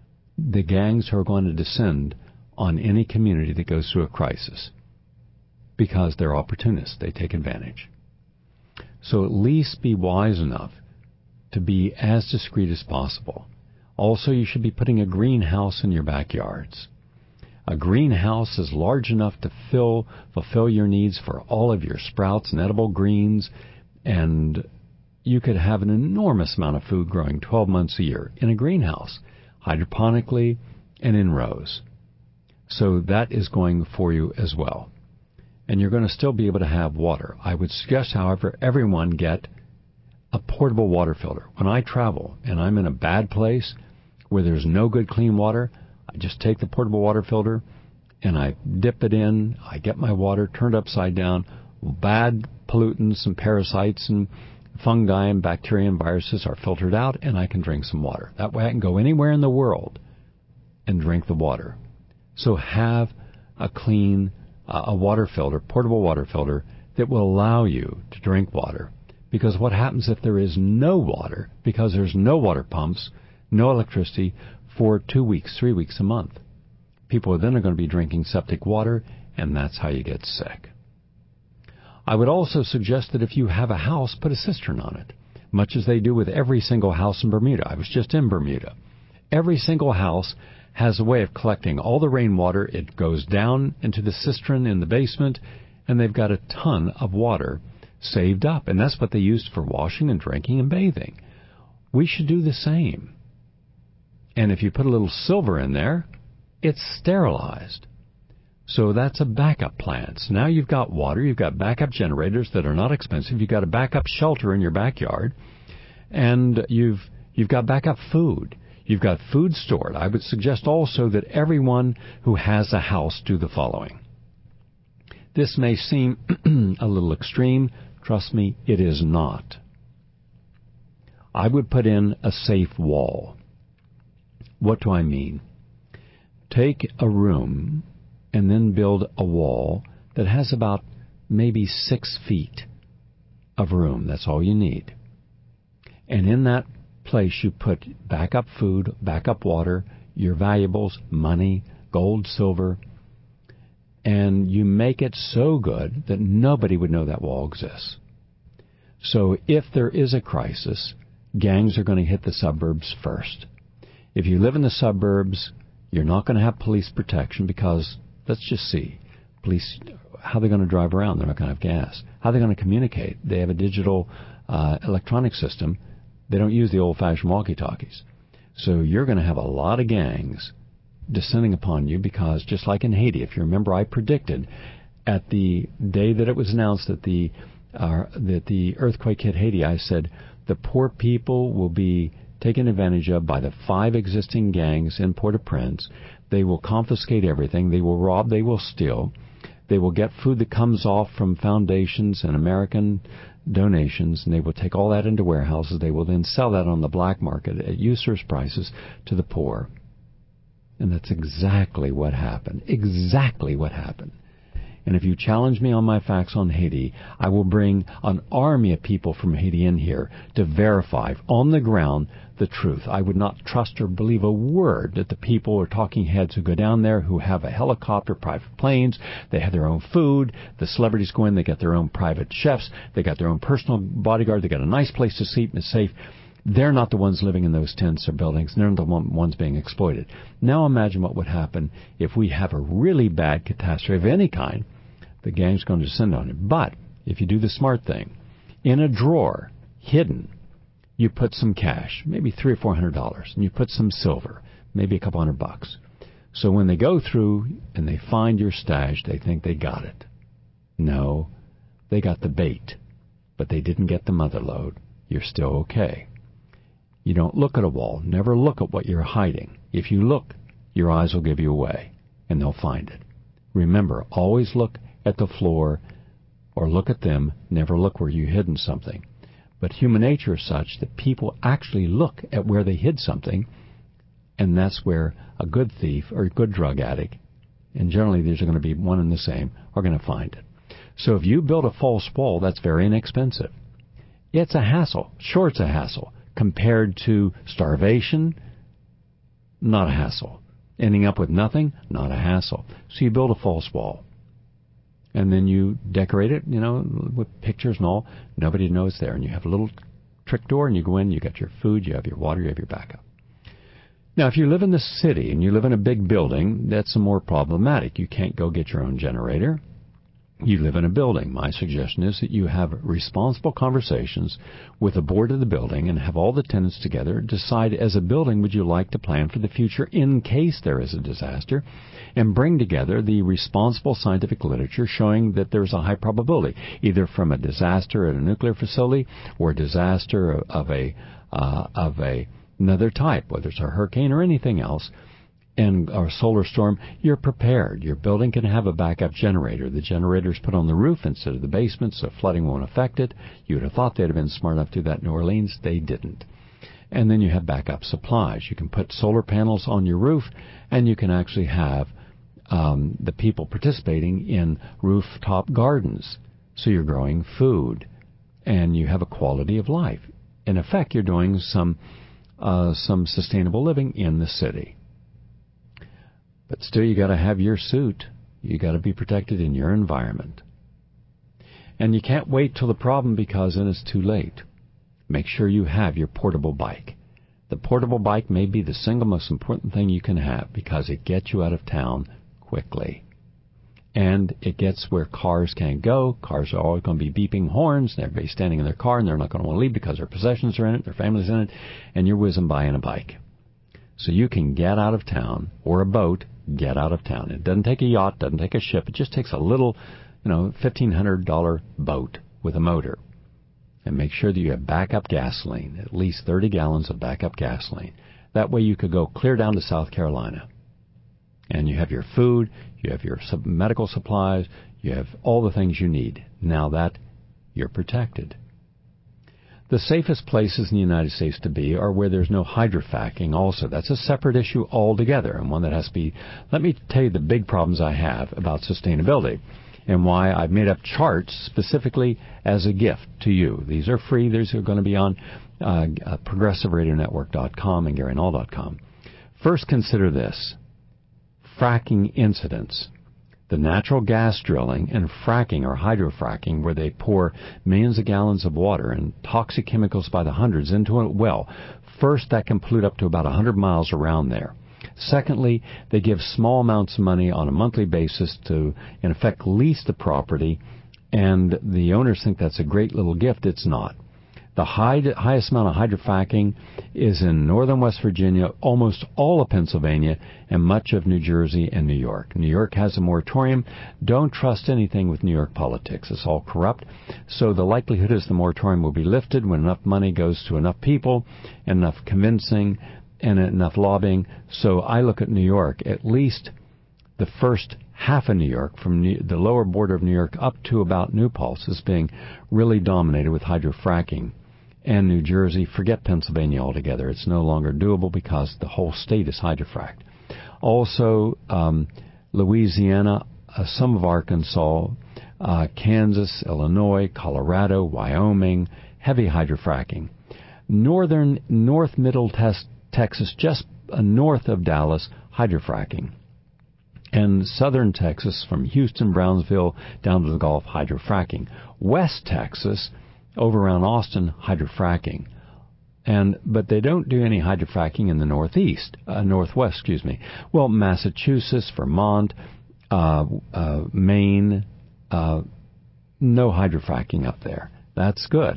gangs who are going to descend on any community that goes through a crisis? Because they're opportunists. They take advantage. So at least be wise enough to be as discreet as possible. Also, you should be putting a greenhouse in your backyards. A greenhouse is large enough to fulfill your needs for all of your sprouts and edible greens, and you could have an enormous amount of food growing 12 months a year in a greenhouse, hydroponically and in rows. So that is going for you as well. And you're going to still be able to have water. I would suggest, however, everyone get a portable water filter. When I travel and I'm in a bad place where there's no good clean water, I just take the portable water filter and I dip it in, I get my water, turn it upside down, bad pollutants and parasites and fungi and bacteria and viruses are filtered out, and I can drink some water. That way I can go anywhere in the world and drink the water. So have a clean a water filter, portable water filter, that will allow you to drink water. Because what happens if there is no water, because there's no water pumps, no electricity, for 2 weeks, 3 weeks, a month? People then are going to be drinking septic water, and that's how you get sick. I would also suggest that if you have a house, put a cistern on it, much as they do with every single house in Bermuda. I was just in Bermuda. Every single house has a way of collecting all the rainwater. It goes down into the cistern in the basement, and they've got a ton of water saved up, and that's what they used for washing and drinking and bathing. We should do the same. And if you put a little silver in there, it's sterilized. So that's a backup plan. So now you've got water, you've got backup generators that are not expensive, you've got a backup shelter in your backyard, and you've got backup food. You've got food stored. I would suggest also that everyone who has a house do the following. This may seem a little extreme. Trust me, it is not. I would put in a safe wall. What do I mean? Take a room and then build a wall that has about maybe 6 feet of room. That's all you need. And in that place you put backup food, backup water, your valuables, money, gold, silver, and you make it so good that nobody would know that wall exists. So if there is a crisis, gangs are going to hit the suburbs first. If you live in the suburbs, you're not going to have police protection because, let's just see, police, how are they going to drive around? They're not going to have gas. How are they going to communicate? They have a digital electronic system. They don't use the old-fashioned walkie-talkies. So you're going to have a lot of gangs descending upon you because, just like in Haiti, if you remember, I predicted at the day that it was announced that the earthquake hit Haiti, I said the poor people will be taken advantage of by the 5 existing gangs in Port-au-Prince. They will confiscate everything. They will rob. They will steal. They will get food that comes off from foundations and American donations, and they will take all that into warehouses. They will then sell that on the black market at usurous prices to the poor. And that's exactly what happened. Exactly what happened. And if you challenge me on my facts on Haiti, I will bring an army of people from Haiti in here to verify on the ground the truth. I would not trust or believe a word that the people or talking heads who go down there, who have a helicopter, private planes, they have their own food, the celebrities go in, they get their own private chefs, they got their own personal bodyguard, they got a nice place to sleep and it's safe. They're not the ones living in those tents or buildings. They're not the ones being exploited. Now imagine what would happen if we have a really bad catastrophe of any kind. The gang's going to descend on it. But if you do the smart thing, in a drawer, hidden, you put some cash, maybe $300 or $400, and you put some silver, maybe a couple $100. So when they go through and they find your stash, they think they got it. No, they got the bait, but they didn't get the mother lode. You're still okay. You don't look at a wall. Never look at what you're hiding. If you look, your eyes will give you away, and they'll find it. Remember, always look at the floor or look at them. Never look where you've hidden something. But human nature is such that people actually look at where they hid something, and that's where a good thief or a good drug addict, and generally there's going to be one and the same, are going to find it. So if you build a false wall, that's very inexpensive. It's a hassle. Sure, it's a hassle. Compared to starvation, not a hassle. Ending up with nothing, not a hassle. So you build a false wall. And then you decorate it, with pictures and all. Nobody knows it's there. And you have a little trick door, and you go in, you got your food, you have your water, you have your backup. Now, if you live in the city and you live in a big building, that's more problematic. You can't go get your own generator. You live in a building. My suggestion is that you have responsible conversations with the board of the building and have all the tenants together. Decide as a building, would you like to plan for the future in case there is a disaster, and bring together the responsible scientific literature showing that there's a high probability, either from a disaster at a nuclear facility or a disaster of another type, whether it's a hurricane or anything else, and a solar storm. You're prepared. Your building can have a backup generator. The generator's put on the roof instead of the basement, so flooding won't affect it. You would have thought they'd have been smart enough to do that in New Orleans. They didn't. And then you have backup supplies. You can put solar panels on your roof, and you can actually have the people participating in rooftop gardens. So you're growing food, and you have a quality of life. In effect, you're doing some sustainable living in the city. But still, you got to have your suit. You got to be protected in your environment. And you can't wait till the problem, because then it's too late. Make sure you have your portable bike. The portable bike may be the single most important thing you can have, because it gets you out of town quickly. And it gets where cars can't go. Cars are always going to be beeping horns, and everybody's standing in their car, and they're not going to want to leave because their possessions are in it, their family's in it, and you're whizzing by in a bike. So you can get out of town, or a boat, get out of town. It doesn't take a yacht, doesn't take a ship. It just takes a little, $1,500 boat with a motor. And make sure that you have backup gasoline, at least 30 gallons of backup gasoline. That way you could go clear down to South Carolina. And you have your food, you have your medical supplies, you have all the things you need. Now that you're protected. The safest places in the United States to be are where there's no hydrofracking also. That's a separate issue altogether, and one that has to be... Let me tell you the big problems I have about sustainability and why I've made up charts specifically as a gift to you. These are free. These are going to be on ProgressiveRadioNetwork.com and GaryNull.com. First, consider this. Fracking incidents. The natural gas drilling and fracking or hydrofracking, where they pour millions of gallons of water and toxic chemicals by the hundreds into a well. First, that can pollute up to about 100 miles around there. Secondly, they give small amounts of money on a monthly basis to, in effect, lease the property, and the owners think that's a great little gift. It's not. The highest amount of hydrofracking is in northern West Virginia, almost all of Pennsylvania, and much of New Jersey and New York. New York has a moratorium. Don't trust anything with New York politics. It's all corrupt. So the likelihood is the moratorium will be lifted when enough money goes to enough people, and enough convincing, and enough lobbying. So I look at New York, at least the first half of New York, from the lower border of New York up to about New Paltz, is being really dominated with hydrofracking. And New Jersey, forget Pennsylvania altogether. It's no longer doable because the whole state is hydrofracked. Also, Louisiana, some of Arkansas, Kansas, Illinois, Colorado, Wyoming, heavy hydrofracking. North Middle Texas, just north of Dallas, hydrofracking. And southern Texas, from Houston, Brownsville, down to the Gulf, hydrofracking. West Texas, over around Austin, hydrofracking. But they don't do any hydrofracking in the northwest. Well, Massachusetts, Vermont, Maine, no hydrofracking up there. That's good.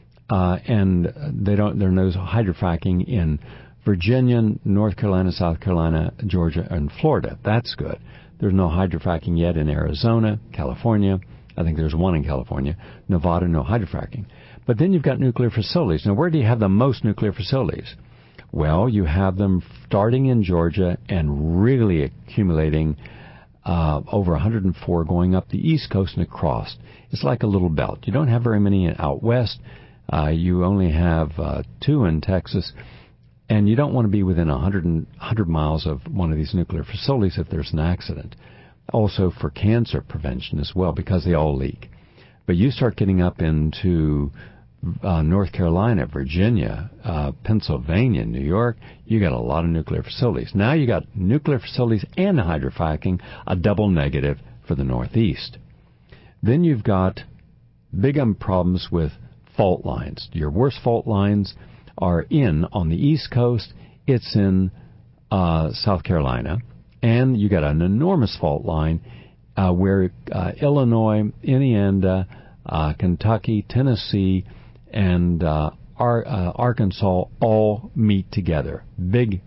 And there are no hydrofracking in Virginia, North Carolina, South Carolina, Georgia, and Florida. That's good. There's no hydrofracking yet in Arizona, California. I think there's one in California. Nevada, no hydrofracking. But then you've got nuclear facilities. Now, where do you have the most nuclear facilities? Well, you have them starting in Georgia and really accumulating over 104 going up the East Coast and across. It's like a little belt. You don't have very many out west. You only have 2 in Texas. And you don't want to be within 100 miles of one of these nuclear facilities if there's an accident. Also for cancer prevention as well, because they all leak. But you start getting up into North Carolina, Virginia, Pennsylvania, New York, you got a lot of nuclear facilities. Now you got nuclear facilities and hydrofracking, a double negative for the Northeast. Then you've got big problems with fault lines. Your worst fault lines are on the East Coast. It's in South Carolina. And you got an enormous fault line where Illinois, Indiana, Kentucky, Tennessee, and Arkansas all meet together. Big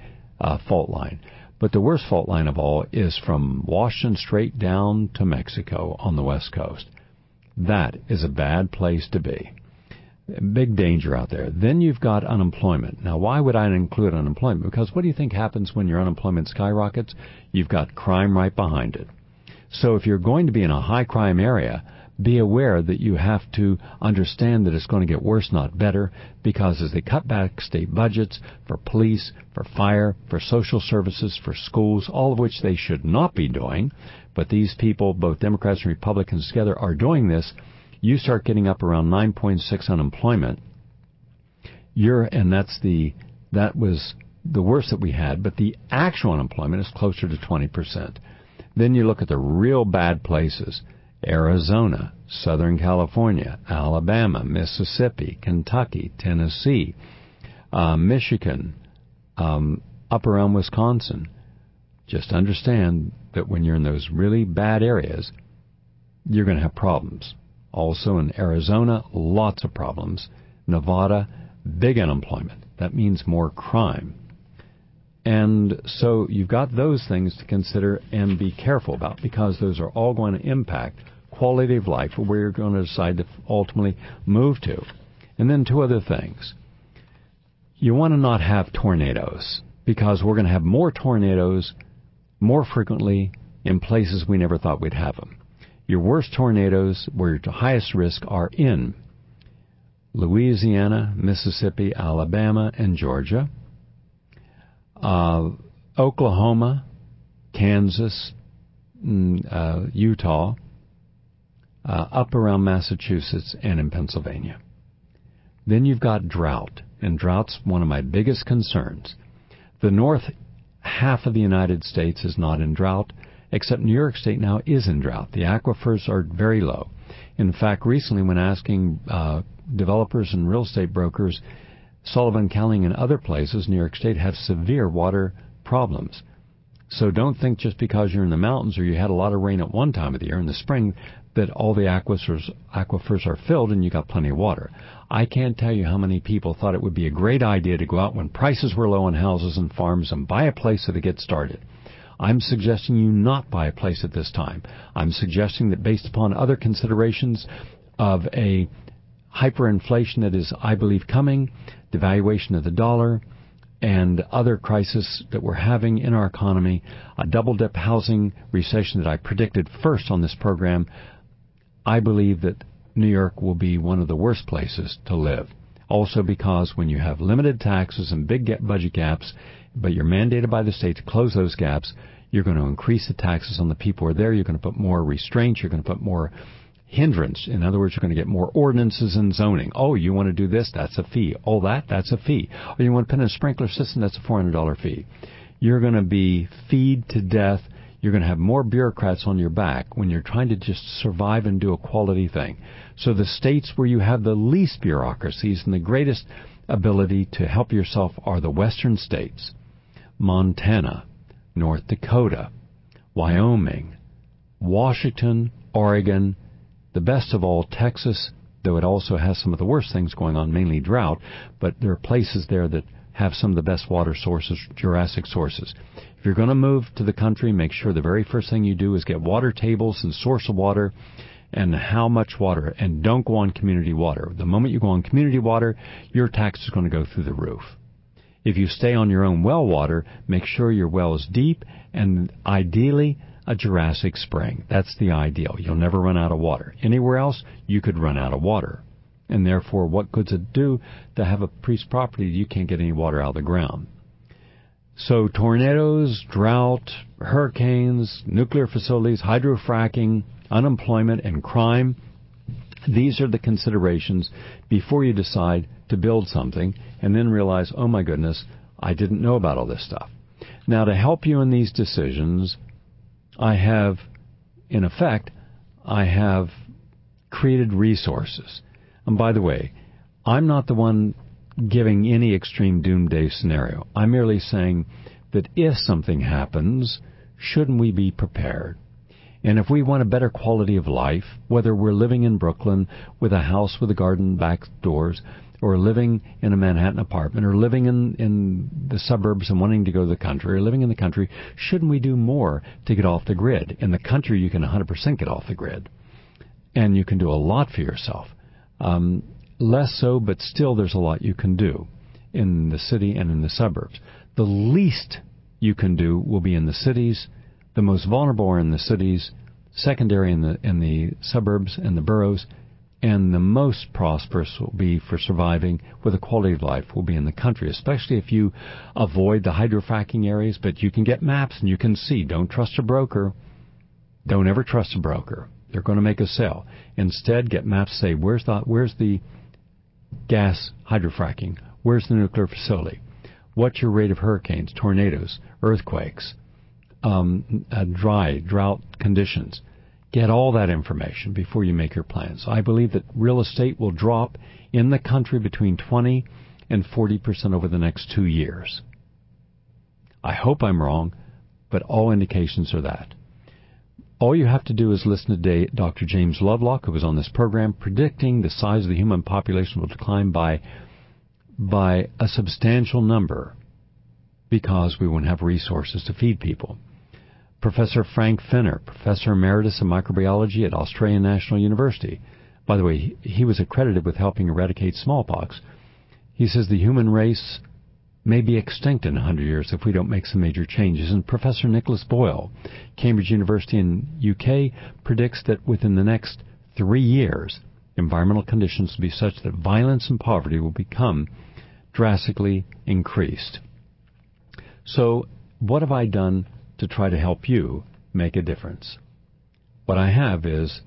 fault line. But the worst fault line of all is from Washington straight down to Mexico on the West Coast. That is a bad place to be. Big danger out there. Then you've got unemployment. Now, why would I include unemployment? Because what do you think happens when your unemployment skyrockets? You've got crime right behind it. So if you're going to be in a high crime area, be aware that you have to understand that it's going to get worse, not better, because as they cut back state budgets for police, for fire, for social services, for schools, all of which they should not be doing, but these people, both Democrats and Republicans together, are doing this. You start getting up around 9.6 unemployment. That was the worst that we had, but the actual unemployment is closer to 20%. Then you look at the real bad places: Arizona, Southern California, Alabama, Mississippi, Kentucky, Tennessee, Michigan, up around Wisconsin. Just understand that when you're in those really bad areas, you're going to have problems. Also in Arizona, lots of problems. Nevada, big unemployment. That means more crime. And so you've got those things to consider and be careful about, because those are all going to impact quality of life or where you're going to decide to ultimately move to. And then 2 other things. You want to not have tornadoes, because we're going to have more tornadoes more frequently in places we never thought we'd have them. Your worst tornadoes, where your highest risk, are in Louisiana, Mississippi, Alabama, and Georgia, Oklahoma, Kansas, Utah, up around Massachusetts, and in Pennsylvania. Then you've got drought, and drought's one of my biggest concerns. The north half of the United States is not in drought, except New York State now is in drought. The aquifers are very low. In fact, recently when asking developers and real estate brokers, Sullivan County and other places, New York State, have severe water problems. So don't think just because you're in the mountains or you had a lot of rain at one time of the year in the spring that all the aquifers are filled and you got plenty of water. I can't tell you how many people thought it would be a great idea to go out when prices were low on houses and farms and buy a place so to get started. I'm suggesting you not buy a place at this time. I'm suggesting that based upon other considerations of a hyperinflation that is, I believe, coming, devaluation of the dollar, and other crises that we're having in our economy, a double-dip housing recession that I predicted first on this program, I believe that New York will be one of the worst places to live. Also because when you have limited taxes and big budget gaps, but you're mandated by the state to close those gaps, you're going to increase the taxes on the people who are there. You're going to put more restraints. You're going to put more hindrance. In other words, you're going to get more ordinances and zoning. Oh, you want to do this? That's a fee. Oh, that's a fee. Or you want to put in a sprinkler system? That's a $400 fee. You're going to be feed to death. You're going to have more bureaucrats on your back when you're trying to just survive and do a quality thing. So the states where you have the least bureaucracies and the greatest ability to help yourself are the western states: Montana, North Dakota, Wyoming, Washington, Oregon, The best of all, Texas, though it also has some of the worst things going on, mainly drought, but there are places there that have some of the best water sources, Jurassic sources. If you're going to move to the country, make sure the very first thing you do is get water tables and source of water and how much water, and don't go on community water. The moment you go on community water, your tax is going to go through the roof. If you stay on your own well water, make sure your well is deep and ideally a Jurassic spring. That's the ideal. You'll never run out of water. Anywhere else, you could run out of water. And therefore, what good's it do to have a piece of property you can't get any water out of the ground? So tornadoes, drought, hurricanes, nuclear facilities, hydrofracking, unemployment, and crime, these are the considerations before you decide to build something and then realize, oh my goodness, I didn't know about all this stuff. Now, to help you in these decisions, I have created resources. And by the way, I'm not the one giving any extreme doomsday scenario. I'm merely saying that if something happens, shouldn't we be prepared? And if we want a better quality of life, whether we're living in Brooklyn with a house with a garden back doors, or living in a Manhattan apartment, or living in the suburbs and wanting to go to the country, or living in the country, shouldn't we do more to get off the grid? In the country, you can 100% get off the grid. And you can do a lot for yourself. Less so, but still there's a lot you can do in the city and in the suburbs. The least you can do will be in the cities. The most vulnerable are in the cities, secondary in the suburbs and the boroughs, and the most prosperous will be for surviving with a quality of life will be in the country, especially if you avoid the hydrofracking areas. But you can get maps and you can see. Don't trust a broker. Don't ever trust a broker. They're going to make a sale. Instead, get maps. Say, where's the gas hydrofracking? Where's the nuclear facility? What's your rate of hurricanes, tornadoes, earthquakes, drought conditions? Get all that information before you make your plans. I believe that real estate will drop in the country between 20 and 40% over the next 2 years. I hope I'm wrong, but all indications are that. All you have to do is listen to Dr. James Lovelock, who was on this program, predicting the size of the human population will decline by a substantial number because we won't have resources to feed people. Professor Frank Finner, Professor Emeritus of Microbiology at Australian National University. By the way, he was accredited with helping eradicate smallpox. He says the human race may be extinct in 100 years if we don't make some major changes. And Professor Nicholas Boyle, Cambridge University in UK, predicts that within the next 3 years, environmental conditions will be such that violence and poverty will become drastically increased. So what have I done to try to help you make a difference? What I have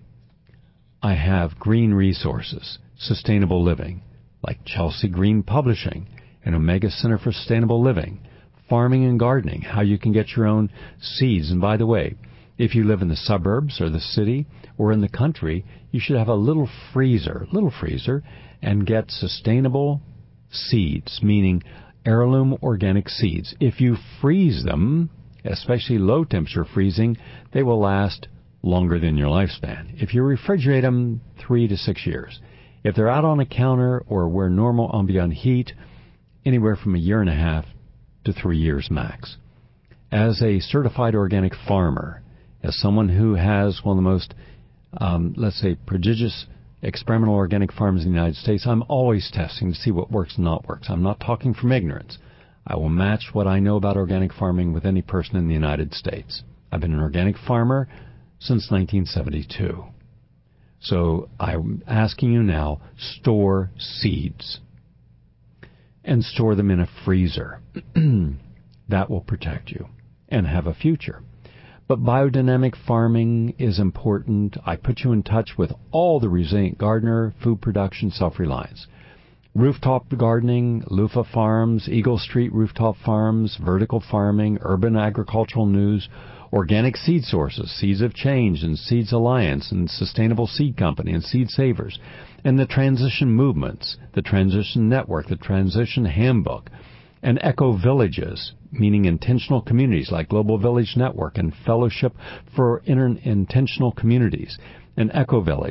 green resources, sustainable living, like Chelsea Green Publishing, and Omega Center for Sustainable Living, farming and gardening, how you can get your own seeds. And by the way, if you live in the suburbs or the city or in the country, you should have a little freezer, and get sustainable seeds, meaning heirloom organic seeds. If you freeze them, especially low temperature freezing, they will last longer than your lifespan. If you refrigerate them, 3 to 6 years. If they're out on a counter or where normal ambient heat, anywhere from 1.5 to 3 years max. As a certified organic farmer, as someone who has one of the most, let's say, prodigious experimental organic farms in the United States, I'm always testing to see what works and not works. I'm not talking from ignorance. I will match what I know about organic farming with any person in the United States. I've been an organic farmer since 1972. So I'm asking you now, store seeds. And store them in a freezer. That will protect you and have a future. But biodynamic farming is important. I put you in touch with all the resilient gardener, food production, self-reliance. Rooftop gardening, Lufa Farms, Eagle Street Rooftop Farms, vertical farming, urban agricultural news, organic seed sources, Seeds of Change and Seeds Alliance and Sustainable Seed Company and Seed Savers, and the transition movements, the Transition Network, the Transition Handbook, and eco villages, meaning intentional communities like Global Village Network and Fellowship for Intentional Communities, and Eco Village,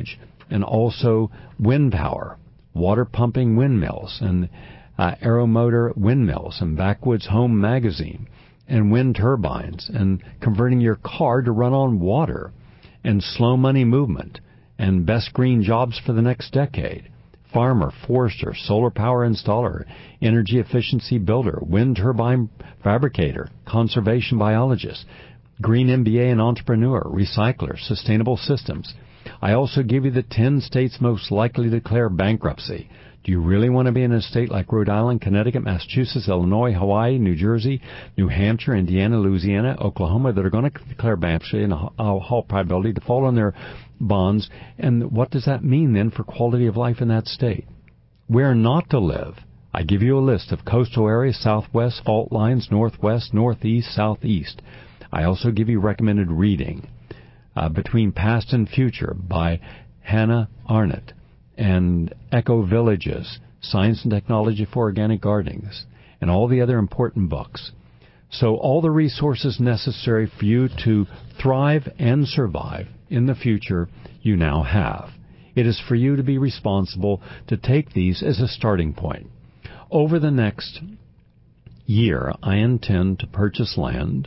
and also wind power, water pumping windmills, and aeromotor windmills, and Backwoods Home Magazine, and wind turbines, and converting your car to run on water, and slow money movement, and best green jobs for the next decade. Farmer, forester, solar power installer, energy efficiency builder, wind turbine fabricator, conservation biologist, green MBA and entrepreneur, recycler, sustainable systems. I also give you the 10 states most likely to declare bankruptcy. Do you really want to be in a state like Rhode Island, Connecticut, Massachusetts, Illinois, Hawaii, New Jersey, New Hampshire, Indiana, Louisiana, Oklahoma that are going to declare bankruptcy and all probability default on their bonds? And what does that mean then for quality of life in that state? Where not to live? I give you a list of coastal areas, southwest, fault lines, northwest, northeast, southeast. I also give you recommended reading, Between Past and Future by Hannah Arnott, and Eco Villages, Science and Technology for Organic Gardening, and all the other important books. So all the resources necessary for you to thrive and survive in the future you now have. It is for you to be responsible to take these as a starting point. Over the next year, I intend to purchase land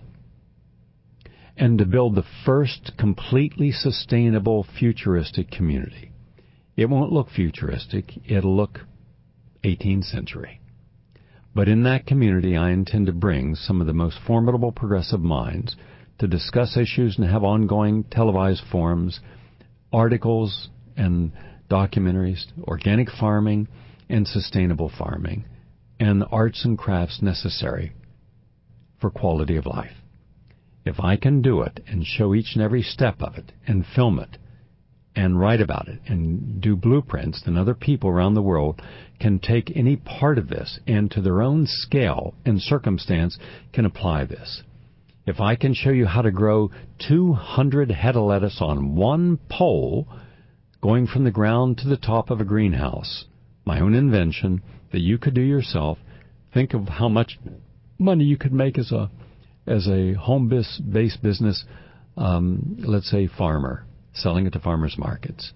and to build the first completely sustainable futuristic community. It won't look futuristic. It'll look 18th century. But in that community, I intend to bring some of the most formidable progressive minds to discuss issues and have ongoing televised forums, articles and documentaries, organic farming and sustainable farming, and the arts and crafts necessary for quality of life. If I can do it and show each and every step of it and film it and write about it and do blueprints, then other people around the world can take any part of this and to their own scale and circumstance can apply this. If I can show you how to grow 200 head of lettuce on one pole, going from the ground to the top of a greenhouse, my own invention that you could do yourself, think of how much money you could make as a home-based business, let's say farmer, selling it to farmers markets.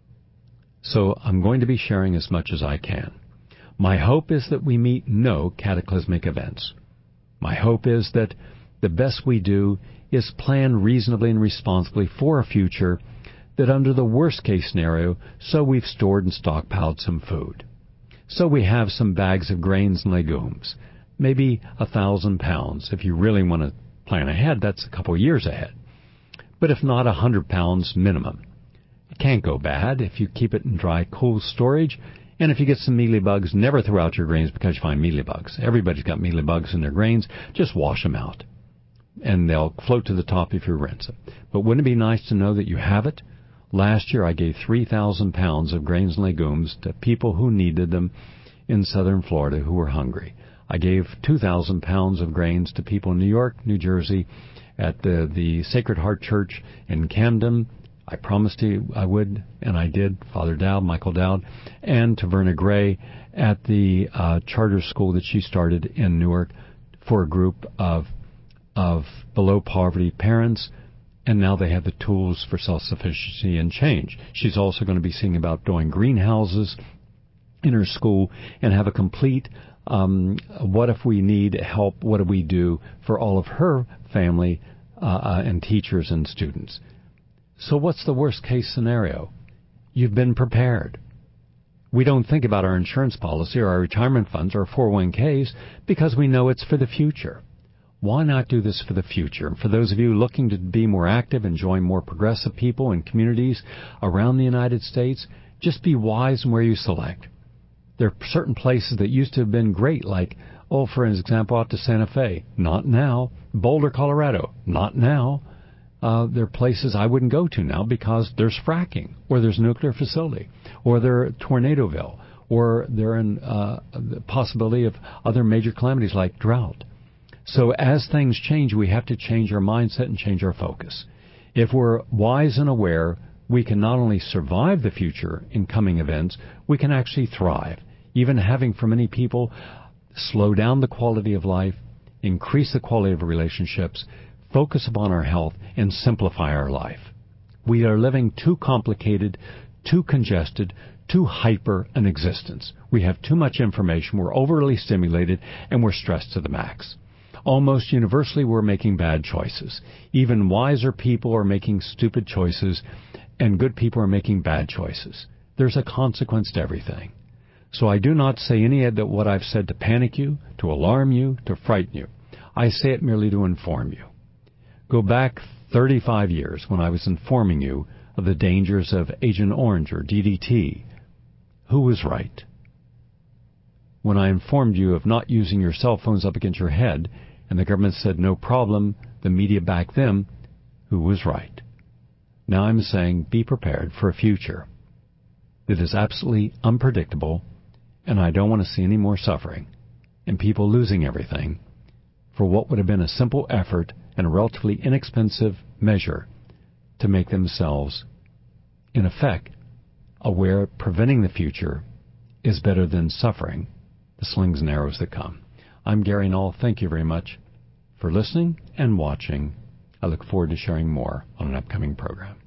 So I'm going to be sharing as much as I can. My hope is that we meet no cataclysmic events. My hope is that the best we do is plan reasonably and responsibly for a future that under the worst case scenario, so we've stored and stockpiled some food. So we have some bags of grains and legumes, maybe 1,000 pounds. If you really want to plan ahead, that's a couple years ahead. But if not, 100 pounds minimum. It can't go bad if you keep it in dry, cool storage. And if you get some mealybugs, never throw out your grains because you find mealybugs. Everybody's got mealybugs in their grains. Just wash them out. And they'll float to the top if you rinse them. But wouldn't it be nice to know that you have it? Last year I gave 3,000 pounds of grains and legumes to people who needed them in southern Florida who were hungry. I gave 2,000 pounds of grains to people in New York, New Jersey, at the Sacred Heart Church in Camden. I promised you I would, and I did, Father Dowd, Michael Dowd, and to Verna Gray at the charter school that she started in Newark for a group of below-poverty parents, and now they have the tools for self-sufficiency and change. She's also going to be seeing about doing greenhouses in her school and have a complete what if we need help, what do we do for all of her family and teachers and students. So what's the worst case scenario? You've been prepared. We don't think about our insurance policy or our retirement funds or 401ks because we know it's for the future. Why not do this for the future? And for those of you looking to be more active and join more progressive people and communities around the United States, just be wise in where you select. There are certain places that used to have been great, like, for example, out to Santa Fe. Not now. Boulder, Colorado. Not now. There are places I wouldn't go to now because there's fracking, or there's a nuclear facility, or they're Tornadoville, or they're in the possibility of other major calamities like drought. So as things change, we have to change our mindset and change our focus. If we're wise and aware, we can not only survive the future in coming events, we can actually thrive. Even having, for many people, slow down the quality of life, increase the quality of relationships, focus upon our health, and simplify our life. We are living too complicated, too congested, too hyper an existence. We have too much information, we're overly stimulated, and we're stressed to the max. Almost universally, we're making bad choices. Even wiser people are making stupid choices, and good people are making bad choices. There's a consequence to everything. So I do not say any of what I've said to panic you, to alarm you, to frighten you. I say it merely to inform you. Go back 35 years when I was informing you of the dangers of Agent Orange or DDT. Who was right? When I informed you of not using your cell phones up against your head, and the government said no problem, the media backed them, who was right? Now I'm saying be prepared for a future that is absolutely unpredictable, and I don't want to see any more suffering and people losing everything for what would have been a simple effort and a relatively inexpensive measure to make themselves, in effect, aware preventing the future is better than suffering the slings and arrows that come. I'm Gary Null. Thank you very much for listening and watching. I look forward to sharing more on an upcoming program.